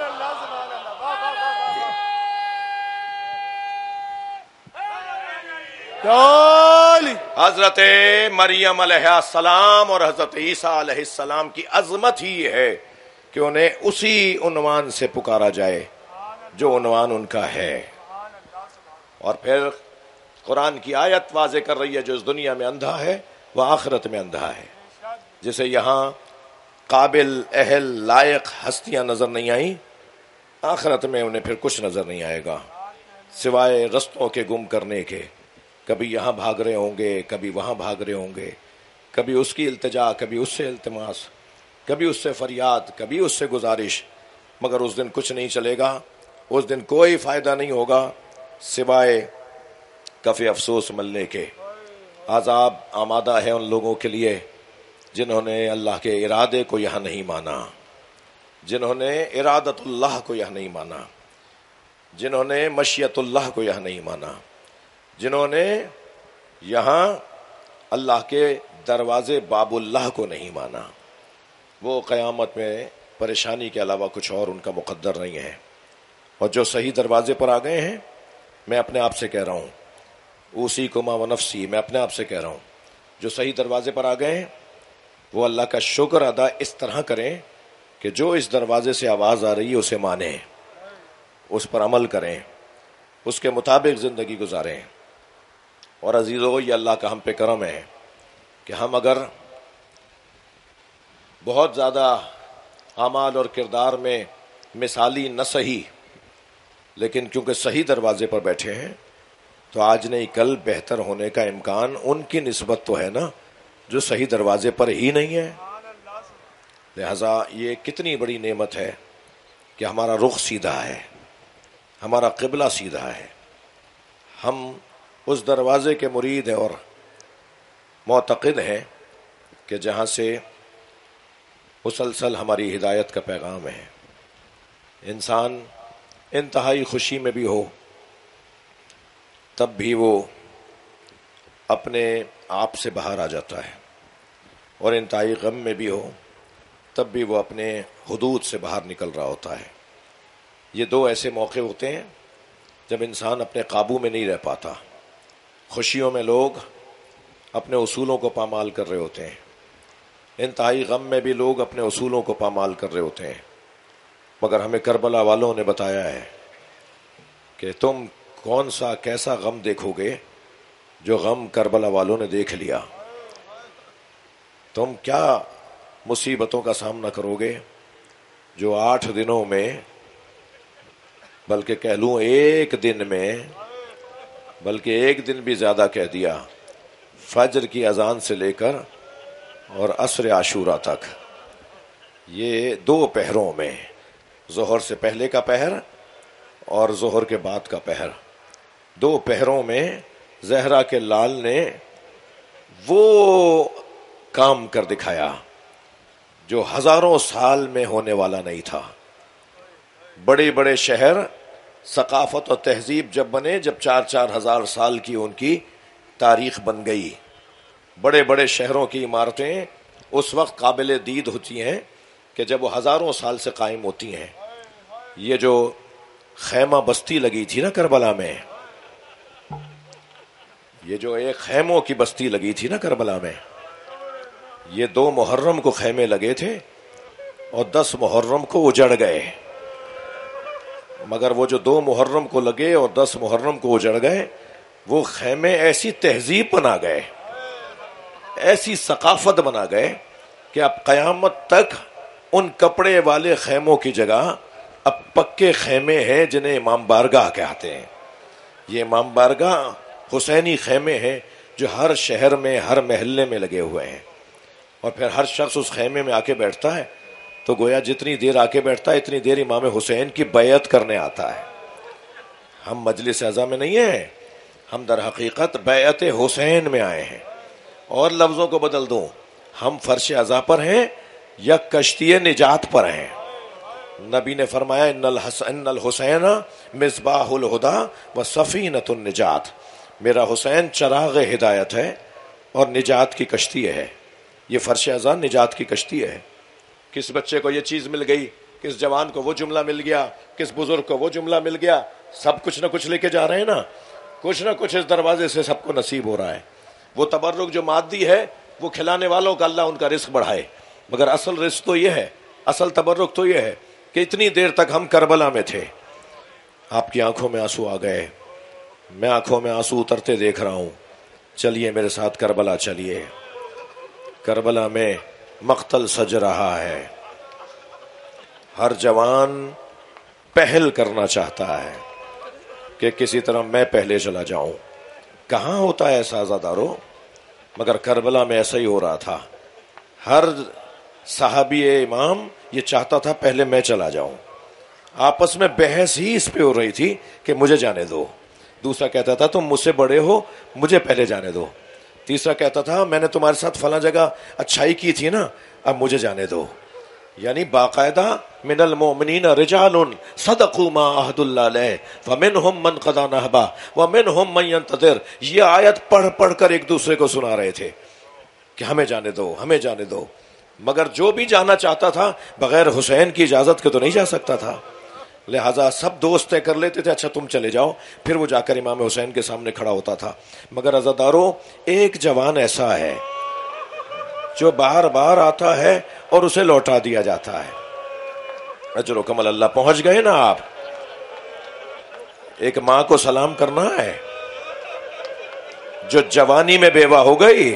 حضرت مریم علیہ السلام اور حضرت عیسیٰ علیہ السلام کی عظمت ہی یہ ہے کہ انہیں اسی عنوان سے پکارا جائے جو عنوان ان کا ہے. اور پھر قرآن کی آیت واضح کر رہی ہے جو اس دنیا میں اندھا ہے وہ آخرت میں اندھا ہے. جسے یہاں قابل اہل لائق ہستیاں نظر نہیں آئیں, آخرت میں انہیں پھر کچھ نظر نہیں آئے گا سوائے رستوں کے گم کرنے کے. کبھی یہاں بھاگ رہے ہوں گے, کبھی وہاں بھاگ رہے ہوں گے, کبھی اس کی التجا, کبھی اس سے التماس, کبھی اس سے فریاد, کبھی اس سے گزارش, مگر اس دن کچھ نہیں چلے گا. اس دن کوئی فائدہ نہیں ہوگا سوائے کف افسوس ملنے کے. عذاب آمادہ ہے ان لوگوں کے لیے جنہوں نے اللہ کے ارادے کو یہاں نہیں مانا, جنہوں نے ارادت اللہ کو یہاں نہیں مانا, جنہوں نے مشیت اللہ کو یہاں نہیں مانا, جنہوں نے یہاں اللہ کے دروازے باب اللہ کو نہیں مانا. وہ قیامت میں پریشانی کے علاوہ کچھ اور ان کا مقدر نہیں ہے. اور جو صحیح دروازے پر آ گئے ہیں, میں اپنے آپ سے کہہ رہا ہوں, اوصیکما ونفسی, میں اپنے آپ سے کہہ رہا ہوں, جو صحیح دروازے پر آ گئے ہیں وہ اللہ کا شکر ادا اس طرح کریں کہ جو اس دروازے سے آواز آ رہی ہے اسے مانیں, اس پر عمل کریں, اس کے مطابق زندگی گزاریں. اور عزیزو, یہ اللہ کا ہم پہ کرم ہے کہ ہم اگر بہت زیادہ اعمال اور کردار میں مثالی نہ صحیح, لیکن کیونکہ صحیح دروازے پر بیٹھے ہیں تو آج نہیں کل بہتر ہونے کا امکان ان کی نسبت تو ہے نا جو صحیح دروازے پر ہی نہیں ہے. لہذا یہ کتنی بڑی نعمت ہے کہ ہمارا رخ سیدھا ہے, ہمارا قبلہ سیدھا ہے, ہم اس دروازے کے مرید ہیں اور معتقد ہیں کہ جہاں سے مسلسل ہماری ہدایت کا پیغام ہے. انسان انتہائی خوشی میں بھی ہو تب بھی وہ اپنے آپ سے باہر آ جاتا ہے, اور انتہائی غم میں بھی ہو تب بھی وہ اپنے حدود سے باہر نکل رہا ہوتا ہے. یہ دو ایسے موقع ہوتے ہیں جب انسان اپنے قابو میں نہیں رہ پاتا. خوشیوں میں لوگ اپنے اصولوں کو پامال کر رہے ہوتے ہیں, انتہائی غم میں بھی لوگ اپنے اصولوں کو پامال کر رہے ہوتے ہیں. مگر ہمیں کربلا والوں نے بتایا ہے کہ تم کون سا کیسا غم دیکھو گے جو غم کربلا والوں نے دیکھ لیا. تم کیا مصیبتوں کا سامنا کرو گے جو آٹھ دنوں میں, بلکہ کہہ لوں ایک دن میں, بلکہ ایک دن بھی زیادہ کہہ دیا, فجر کی اذان سے لے کر اور عصر عاشورہ تک, یہ دو پہروں میں, ظہر سے پہلے کا پہر اور ظہر کے بعد کا پہر, دو پہروں میں زہرا کے لال نے وہ کام کر دکھایا جو ہزاروں سال میں ہونے والا نہیں تھا. بڑے بڑے شہر ثقافت اور تہذیب جب بنے جب چار چار ہزار سال کی ان کی تاریخ بن گئی. بڑے بڑے شہروں کی عمارتیں اس وقت قابل دید ہوتی ہیں کہ جب وہ ہزاروں سال سے قائم ہوتی ہیں. یہ جو خیمہ بستی لگی تھی نا کربلا میں، یہ جو ایک خیموں کی بستی لگی تھی نا کربلا میں، یہ دو محرم کو خیمے لگے تھے اور دس محرم کو اجڑ گئے، مگر وہ جو دو محرم کو لگے اور دس محرم کو اجڑ گئے، وہ خیمے ایسی تہذیب بنا گئے، ایسی ثقافت بنا گئے کہ اب قیامت تک ان کپڑے والے خیموں کی جگہ اب پکے خیمے ہیں جنہیں امام بارگاہ کہتے ہیں۔ یہ امام بارگاہ حسینی خیمے ہیں جو ہر شہر میں ہر محلے میں لگے ہوئے ہیں، اور پھر ہر شخص اس خیمے میں آ کے بیٹھتا ہے تو گویا جتنی دیر آ کے بیٹھتا ہے اتنی دیر امام حسین کی بیعت کرنے آتا ہے۔ ہم مجلس اعضا میں نہیں ہیں، ہم در حقیقت بیعت حسین میں آئے ہیں۔ اور لفظوں کو بدل دوں، ہم فرش اعضا پر ہیں یا کشتی نجات پر ہیں۔ نبی نے فرمایا ان الحسن الحسین مصباح الہدی و سفینۃ النجات، میرا حسین چراغ ہدایت ہے اور نجات کی کشتی ہے۔ یہ فرش اعضا نجات کی کشتی ہے۔ کس بچے کو یہ چیز مل گئی، کس جوان کو وہ جملہ مل گیا، کس بزرگ کو وہ جملہ مل گیا، سب کچھ نہ کچھ لے کے جا رہے ہیں نا، کچھ نہ کچھ اس دروازے سے سب کو نصیب ہو رہا ہے۔ وہ تبرک جو مادی ہے وہ کھلانے والوں کا اللہ ان کا رزق بڑھائے، مگر اصل رزق تو یہ ہے، اصل تبرک تو یہ ہے کہ اتنی دیر تک ہم کربلا میں تھے، آپ کی آنکھوں میں آنسو آ گئے، میں آنکھوں میں آنسو اترتے دیکھ رہا ہوں، چلیے میرے ساتھ کربلا چلیے۔ کربلا میں مقتل سج رہا ہے، ہر جوان پہل کرنا چاہتا ہے کہ کسی طرح میں پہلے چلا جاؤں۔ کہاں ہوتا ہے ایسا عزادارو؟ مگر کربلا میں ایسا ہی ہو رہا تھا۔ ہر صحابی امام یہ چاہتا تھا پہلے میں چلا جاؤں۔ آپس میں بحث ہی اس پہ ہو رہی تھی کہ مجھے جانے دو۔ دوسرا کہتا تھا تم مجھ سے بڑے ہو، مجھے پہلے جانے دو۔ تیسرا کہتا تھا میں نے تمہارے ساتھ فلاں جگہ اچھائی کی تھی نا، اب مجھے جانے دو۔ یعنی باقاعدہ من المؤمنین رجال صدقوا ما عہد اللہ علیہ فمنہم من قضی نحبہ ومنہم من ینتظر، یہ آیت پڑھ پڑھ کر ایک دوسرے کو سنا رہے تھے کہ ہمیں جانے دو، ہمیں جانے دو۔ مگر جو بھی جانا چاہتا تھا بغیر حسین کی اجازت کے تو نہیں جا سکتا تھا، لہٰذا سب دوست طے کر لیتے تھے اچھا تم چلے جاؤ، پھر وہ جا کر امام حسین کے سامنے کھڑا ہوتا تھا۔ مگر عزادارو، ایک جوان ایسا ہے جو بار بار آتا ہے اور اسے لوٹا دیا جاتا ہے۔ اجر و کمل اللہ، پہنچ گئے نا آپ؟ ایک ماں کو سلام کرنا ہے جو جوانی میں بیوہ ہو گئی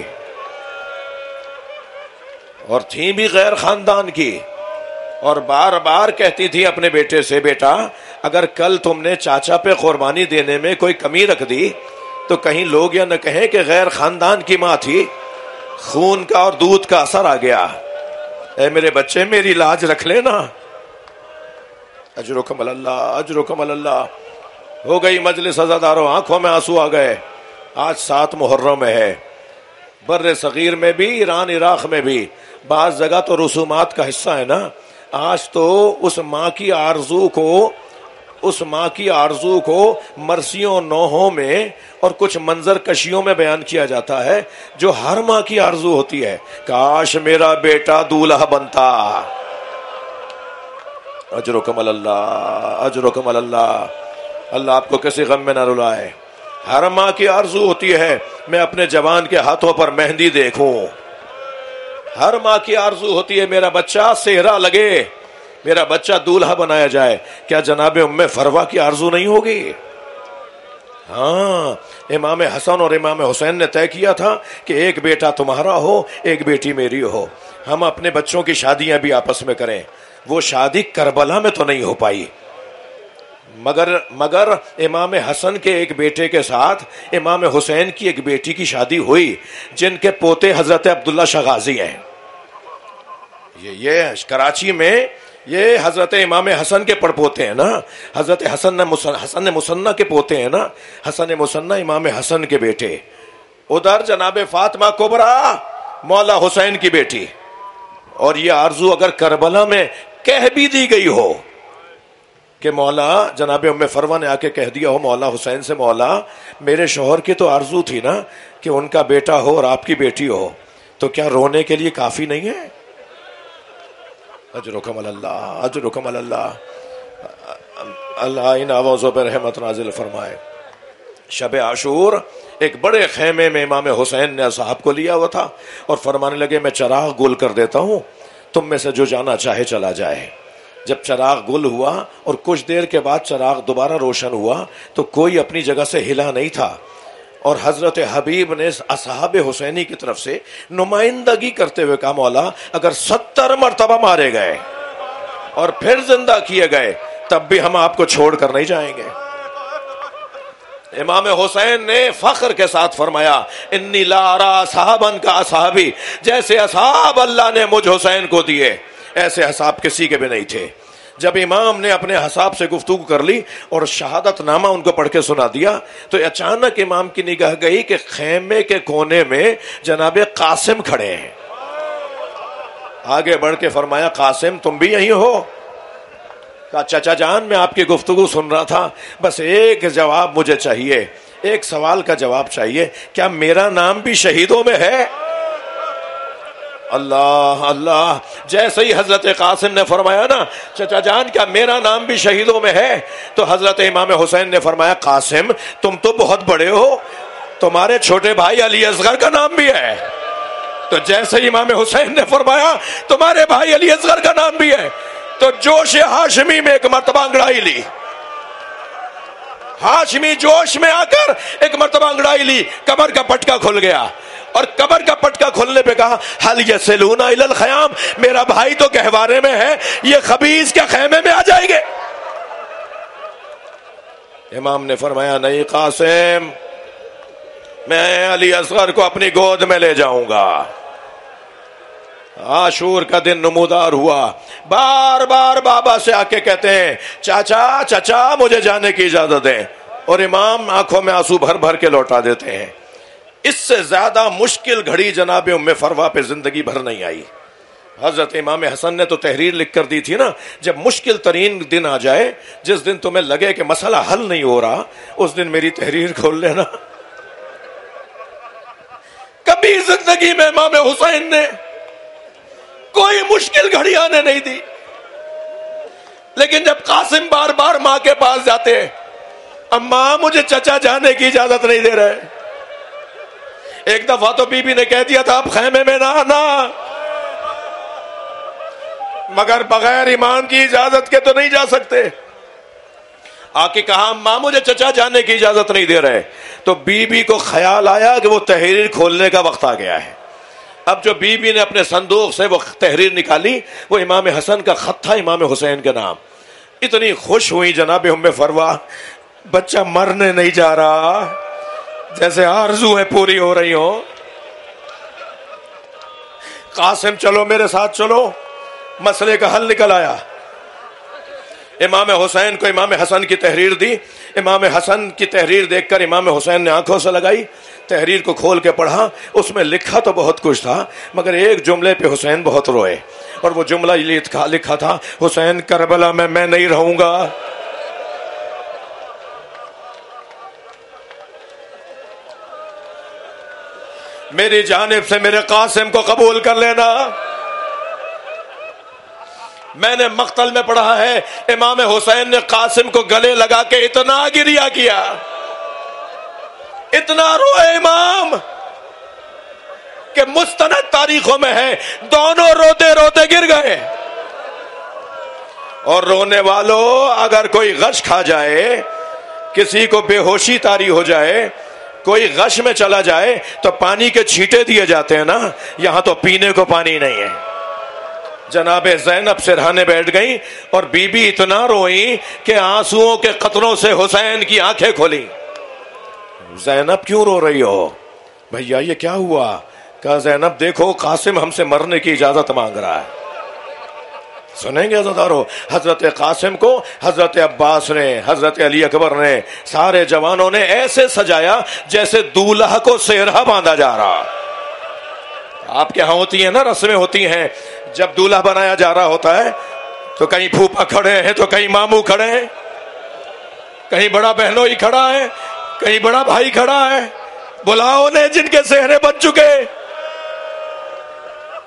اور تھی بھی غیر خاندان کی، اور بار بار کہتی تھی اپنے بیٹے سے بیٹا اگر کل تم نے چاچا پہ قربانی دینے میں کوئی کمی رکھ دی تو کہیں لوگ یا نہ کہیں کہ غیر خاندان کی ماں تھی، خون کا اور دودھ کا اثر آ گیا۔ اے میرے بچے میری لاج رکھ لینا۔ اجرکم اللہ، اجرکم اللہ۔ ہو گئی مجلس عزادارو، آنکھوں میں آنسو آ گئے۔ آج سات محرم ہے، بر صغیر میں بھی ایران عراق میں بھی بعض جگہ تو رسومات کا حصہ ہے نا۔ آج تو اس ماں کی آرزو کو اس ماں کی آرزو کو مرثیوں نوحوں میں اور کچھ منظر کشیوں میں بیان کیا جاتا ہے جو ہر ماں کی آرزو ہوتی ہے، کاش میرا بیٹا دولہا بنتا۔ اجرکم اللہ، اجرکم اللہ۔ اللہ آپ کو کسی غم میں نہ رلائے۔ ہر ماں کی آرزو ہوتی ہے میں اپنے جوان کے ہاتھوں پر مہندی دیکھوں، ہر ماں کی آرزو ہوتی ہے میرا بچہ صحرا لگے، میرا بچہ دولہا بنایا جائے۔ کیا جناب ام فروہ کی آرزو نہیں ہوگی؟ ہاں، امام حسن اور امام حسین نے طے کیا تھا کہ ایک بیٹا تمہارا ہو، ایک بیٹی میری ہو، ہم اپنے بچوں کی شادیاں بھی آپس میں کریں۔ وہ شادی کربلا میں تو نہیں ہو پائی، مگر مگر امام حسن کے ایک بیٹے کے ساتھ امام حسین کی ایک بیٹی کی شادی ہوئی، جن کے پوتے حضرت عبداللہ شاہ غازی ہیں۔ یہ یہ کراچی میں یہ حضرت امام حسن کے پڑپوتے ہیں نا، حضرت حسن نے حسن مثنیٰ کے پوتے ہیں نا، حسن مثنیٰ امام حسن کے بیٹے۔ ادھر جناب فاطمہ کبریٰ مولا حسین کی بیٹی۔ اور یہ آرزو اگر کربلا میں کہہ بھی دی گئی ہو کہ مولا، جناب ام فروہ نے آ کے کہہ دیا ہو مولا حسین سے، مولا میرے شوہر کی تو آرزو تھی نا کہ ان کا بیٹا ہو اور آپ کی بیٹی ہو، تو کیا رونے کے لیے کافی نہیں ہے؟ اجرکم اللہ، اجرکم اللہ۔ اللہ ان آوازوں پر رحمت نازل فرمائے. شب عاشور ایک بڑے خیمے میں امام حسین نے اصحاب کو لیا ہوا تھا اور فرمانے لگے میں چراغ گل کر دیتا ہوں، تم میں سے جو جانا چاہے چلا جائے. جب چراغ گل ہوا اور کچھ دیر کے بعد چراغ دوبارہ روشن ہوا تو کوئی اپنی جگہ سے ہلا نہیں تھا، اور حضرت حبیب نے اصحاب حسینی کی طرف سے نمائندگی کرتے ہوئے کہا مولا اگر ستر مرتبہ مارے گئے اور پھر زندہ کیے گئے تب بھی ہم آپ کو چھوڑ کر نہیں جائیں گے. امام حسین نے فخر کے ساتھ فرمایا انی لا ارا اصحابا کا اصحابی، جیسے اصحاب اللہ نے مجھ حسین کو دیے ایسے اصحاب کسی کے بھی نہیں تھے. جب امام نے اپنے حساب سے گفتگو کر لی اور شہادت نامہ ان کو پڑھ کے سنا دیا تو اچانک امام کی نگاہ گئی کہ خیمے کے کونے میں جناب قاسم کھڑے ہیں. آگے بڑھ کے فرمایا قاسم تم بھی یہیں ہو؟ کہا چچا جان میں آپ کی گفتگو سن رہا تھا، بس ایک جواب مجھے چاہیے، ایک سوال کا جواب چاہیے، کیا میرا نام بھی شہیدوں میں ہے؟ اللہ اللہ، جیسے ہی حضرت قاسم نے فرمایا نا چچا جان کیا میرا نام بھی شہیدوں میں ہے، تو حضرت امام حسین نے فرمایا قاسم تم تو بہت بڑے ہو، تمہارے چھوٹے بھائی علی اصغر کا نام بھی ہے. تو جیسے ہی امام حسین نے فرمایا تمہارے بھائی علی اصغر کا نام بھی ہے تو جوش ہاشمی میں ایک مرتبہ انگڑائی لی. ہاشمی جوش میں آ کر ایک مرتبہ انگڑائی لی، کمر کا پٹکا کھل گیا اور کمر کا پٹکا کھلنے پہ کہا حل یصلون الی الخیام، میرا بھائی تو گہوارے میں ہے، یہ خبیث کیا خیمے میں آ جائیں گے؟ امام نے فرمایا نہیں قاسم، میں علی اصغر کو اپنی گود میں لے جاؤں گا. عاشور کا دن نمودار ہوا، بار بار بابا سے آ کے کہتے ہیں چاچا چچا مجھے جانے کی اجازت دیں، اور امام آنکھوں میں آنسو بھر بھر کے لوٹا دیتے ہیں. اس سے زیادہ مشکل گھڑی جناب ام فروا پہ زندگی بھر نہیں آئی. حضرت امام حسن نے تو تحریر لکھ کر دی تھی نا، جب مشکل ترین دن آ جائے، جس دن تمہیں لگے کہ مسئلہ حل نہیں ہو رہا، اس دن میری تحریر کھول لینا. کبھی زندگی میں امام حسین نے کوئی مشکل گھڑی آنے نہیں دی، لیکن جب قاسم بار بار ماں کے پاس جاتے اماں مجھے چچا جانے کی اجازت نہیں دے رہے، ایک دفعہ تو بی بی نے کہہ دیا تھا اب خیمے میں نہ آنا، مگر بغیر امام کی اجازت کے تو نہیں جا سکتے. آ کے کہا ماں مجھے چچا جانے کی اجازت نہیں دے رہے، تو بی بی کو خیال آیا کہ وہ تحریر کھولنے کا وقت آ گیا ہے. اب جو بی بی نے اپنے صندوق سے وہ تحریر نکالی، وہ امام حسن کا خط تھا امام حسین کے نام. اتنی خوش ہوئی جناب ام فروا، بچہ مرنے نہیں جا رہا، جیسے آرزویں پوری ہو رہی ہو. قاسم چلو میرے ساتھ چلو، مسئلے کا حل نکل آیا. امام حسین کو امام حسن کی تحریر دی. امام حسن کی تحریر دیکھ کر امام حسین نے آنکھوں سے لگائی، تحریر کو کھول کے پڑھا. اس میں لکھا تو بہت کچھ تھا، مگر ایک جملے پہ حسین بہت روئے، اور وہ جملہ یہ لکھا تھا حسین کربلا میں میں نہیں رہوں گا. میری جانب سے میرے قاسم کو قبول کر لینا. میں نے مقتل میں پڑھا ہے امام حسین نے قاسم کو گلے لگا کے اتنا گریا کیا، اتنا روئے امام کہ مستند تاریخوں میں ہے دونوں روتے روتے گر گئے. اور رونے والوں اگر کوئی غش کھا جائے، کسی کو بے ہوشی طاری ہو جائے، کوئی غش میں چلا جائے تو پانی کے چھینٹے دیے جاتے ہیں نا، یہاں تو پینے کو پانی نہیں ہے. جناب زینب سرہانے بیٹھ گئیں اور بی بی اتنا روئی کہ آنسوؤں کے قطروں سے حسین کی آنکھیں کھولی. زینب کیوں رو رہی ہو؟ بھیا یہ کیا ہوا؟ کہا زینب دیکھو قاسم ہم سے مرنے کی اجازت مانگ رہا ہے. سنیں گے عزیزارو، حضرت قاسم کو حضرت عباس نے، حضرت علی اکبر نے، سارے جوانوں نے ایسے سجایا جیسے دولہا کو سہرا باندھا جا رہا. آپ کے ہاں ہوتی ہیں نا رسمیں ہوتی ہیں، جب دولہا بنایا جا رہا ہوتا ہے تو کہیں پھوپا کھڑے ہیں تو کہیں ماموں کھڑے ہیں، کہیں بڑا بہنوئی کھڑا ہے، کہیں بڑا بھائی کھڑا ہے، بلاؤ نے جن کے سہرے بن چکے.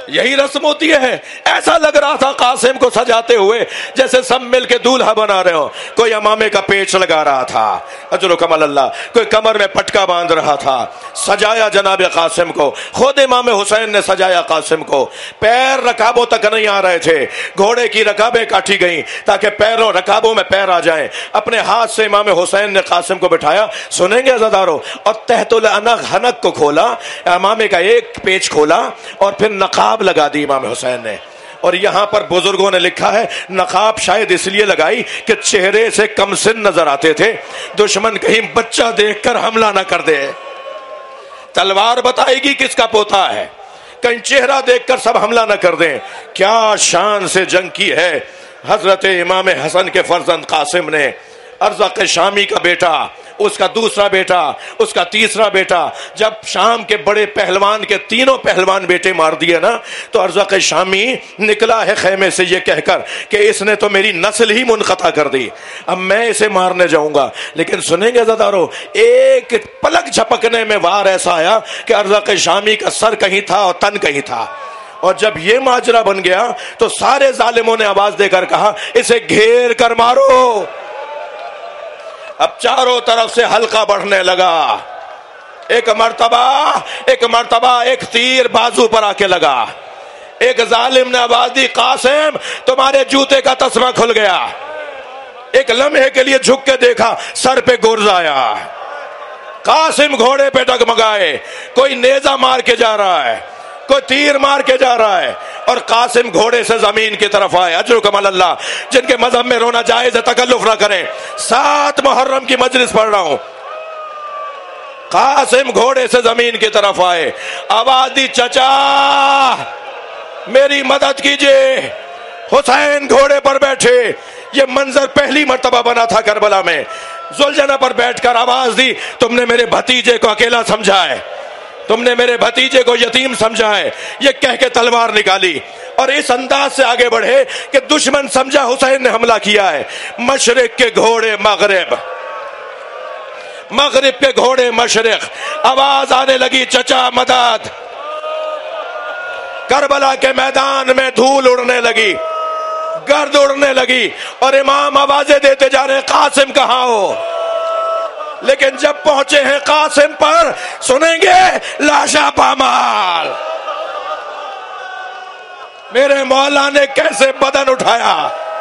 یہی رسم ہوتی ہے. ایسا لگ رہا تھا قاسم کو سجاتے ہوئے جیسے سب مل کے دولہا بنا رہے ہو. کوئی امامے کا پیچ لگا رہا تھا, اجر و کمال اللہ, کوئی کمر میں پٹکا باندھ رہا تھا. سجایا جناب قاسم کو, خود امام حسین نے سجایا قاسم کو. پیر رکابوں تک نہیں آ رہے تھے, گھوڑے کی رکابیں کاٹی گئیں تاکہ پیروں رکابوں میں پیر آ جائیں. اپنے ہاتھ سے امام حسین نے قاسم کو بٹھایا. سنیں گے عزادارو, اور تحت العنق حنک کو کھولا, امامے کا ایک پیچ کھولا اور پھر نقاب لگا دی امام حسین نے. اور یہاں پر بزرگوں نے لکھا ہے نقاب شاید اس لیے لگائی کہ چہرے سے کم سن نظر آتے تھے, دشمن کہیں بچہ دیکھ کر حملہ نہ کر دے. تلوار بتائے گی کس کا پوتا ہے, کہیں چہرہ دیکھ کر سب حملہ نہ کر دیں. کیا شان سے جنگ کی ہے حضرت امام حسن کے فرزند قاسم نے. ارزق شامی کا بیٹا, اس کا دوسرا بیٹا, اس کا تیسرا بیٹا, جب شام کے بڑے پہلوان کے تینوں پہلوان بیٹے مار دیے نا, تو ارزق شامی نکلا ہے خیمے سے یہ کہہ کر کہ اس نے تو میری نسل ہی منقطع کر دی, اب میں اسے مارنے جاؤں گا. لیکن سنیں گے زدارو, ایک پلک جھپکنے میں وار ایسا آیا کہ ارزق شامی کا سر کہیں تھا اور تن کہیں تھا. اور جب یہ ماجرا بن گیا تو سارے ظالموں نے آواز دے کر کہا اسے گھیر کر مارو. اب چاروں طرف سے حلقہ بڑھنے لگا. ایک مرتبہ ایک مرتبہ ایک تیر بازو پر آ کے لگا. ایک ظالم نے آواز دی قاسم تمہارے جوتے کا تسمہ کھل گیا. ایک لمحے کے لیے جھک کے دیکھا, سر پہ گرز آیا. قاسم گھوڑے پہ ڈگمگائے, کوئی نیزہ مار کے جا رہا ہے, کوئی تیر مار کے جا رہا ہے, اور قاسم گھوڑے سے زمین کی طرف آئے. اجر و کمال اللہ, جن کے مذہب میں رونا جائز ہے تکلف نہ کریں. سات محرم کی مجلس پڑھ رہا ہوں. قاسم گھوڑے سے زمین کی طرف آئے, آواز دی چچا میری مدد کیجئے. حسین گھوڑے پر بیٹھے. یہ منظر پہلی مرتبہ بنا تھا کربلا میں. زلجنہ پر بیٹھ کر آواز دی تم نے میرے بھتیجے کو اکیلا سمجھا ہے, تم نے میرے بھتیجے کو یتیم سمجھا ہے. یہ کہہ کے تلوار نکالی اور اس انداز سے آگے بڑھے کہ دشمن سمجھا حسین نے حملہ کیا ہے. مشرق کے گھوڑے مغرب, مغرب کے گھوڑے مشرق. آواز آنے لگی چچا مدد. کربلا کے میدان میں دھول اڑنے لگی, گرد اڑنے لگی, اور امام آوازیں دیتے جا رہے قاسم کہاں ہو. لیکن جب پہنچے ہیں قاسم پر, سنیں گے لاشا پامال. میرے مولا نے کیسے بدن اٹھایا.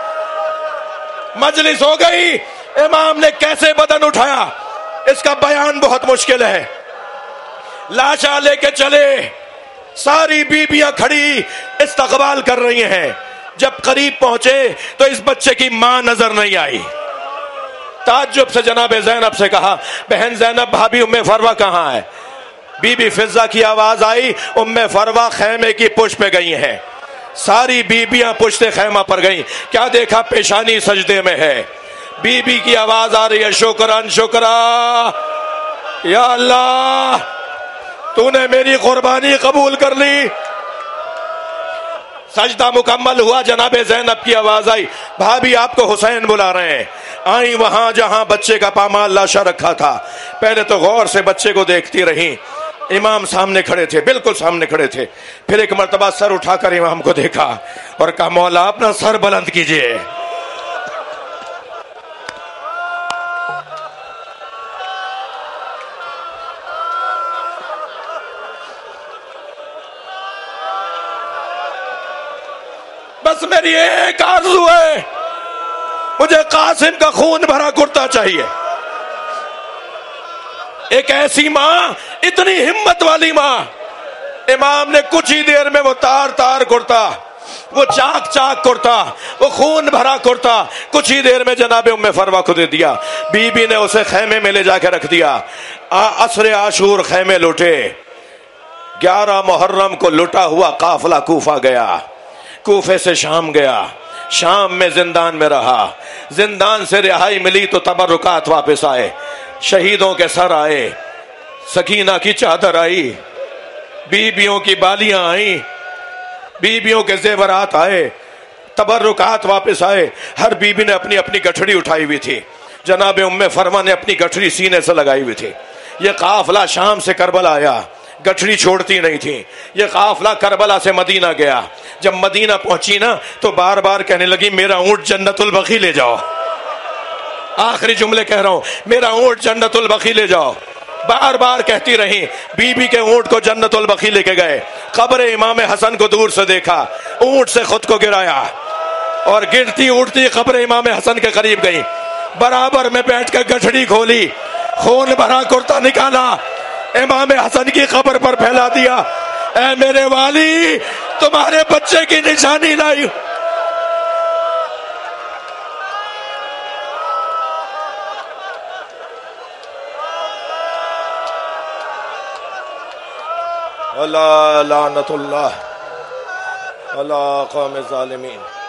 مجلس ہو گئی, امام نے کیسے بدن اٹھایا اس کا بیان بہت مشکل ہے. لاشا لے کے چلے, ساری بیبیاں کھڑی استقبال کر رہی ہیں. جب قریب پہنچے تو اس بچے کی ماں نظر نہیں آئی. تعجب سے جناب زینب سے کہا بہن زینب بھابی ام فروہ کہاں ہے. بی بی فضہ کی آواز آئی ام فروہ خیمے کی پشت پہ گئی ہیں. ساری بیبیاں پشت خیمہ پر گئیں. کیا دیکھا, پیشانی سجدے میں ہے. بی بی کی آواز آ رہی ہے شکران شکرا, یا اللہ تو نے میری قربانی قبول کر لی. سجدہ مکمل ہوا, جناب زینب کی آواز آئی بھابی آپ کو حسین بلا رہے ہیں. آئیں وہاں جہاں بچے کا پامال لاشا رکھا تھا. پہلے تو غور سے بچے کو دیکھتی رہیں. امام سامنے کھڑے تھے, بالکل سامنے کھڑے تھے. پھر ایک مرتبہ سر اٹھا کر امام کو دیکھا اور کہا مولا اپنا سر بلند کیجئے. بس میری ایک آرزو ہے, مجھے قاسم کا خون بھرا کرتا چاہیے. ایک ایسی ماں, اتنی ہمت والی ماں. امام نے کچھ ہی دیر میں وہ تار تار کرتا, وہ چاک چاک کرتا, وہ خون بھرا کرتا کچھ ہی دیر میں جناب ام فروہ کو دے دیا. بی بی نے اسے خیمے میں لے جا کے رکھ دیا. عصر عاشور خیمے لوٹے. گیارہ محرم کو لٹا ہوا قافلہ کوفہ گیا, کوفے سے شام گیا, شام میں زندان میں رہا. زندان سے رہائی ملی تو تبرکات واپس آئے. شہیدوں کے سر آئے, سکینہ کی چادر آئی, بیبیوں کی بالیاں آئیں, بیبیوں کے زیورات آئے, تبرکات واپس آئے. ہر بیبی نے اپنی اپنی گٹھڑی اٹھائی ہوئی تھی. جناب ام فروہ نے اپنی گٹھڑی سینے سے لگائی ہوئی تھی. یہ قافلہ شام سے کربلا آیا. گٹھڑی چھوڑتی نہیں تھی. یہ قافلہ کربلا سے مدینہ گیا. جب مدینہ پہنچی نا تو بار بار کہنے لگی میرا اونٹ جنت البقیع لے جاؤ. آخری جملے کہہ رہا ہوں, میرا اونٹ جنت البقیع لے جاؤ. بار بار کہتی رہی. بی بی کے اونٹ کو جنت البقیع لے کے گئے. قبر امام حسن کو دور سے دیکھا, اونٹ سے خود کو گرایا اور گرتی اٹھتی قبر امام حسن کے قریب گئی. برابر میں بیٹھ کے گٹھڑی کھولی, خون بھرا کرتا نکالا, امام حسن کی قبر پر پھیلا دیا. اے میرے والی, تمہارے بچے کی نشانی لائی. اللہ لعنت اللہ علی قوم الظالمین.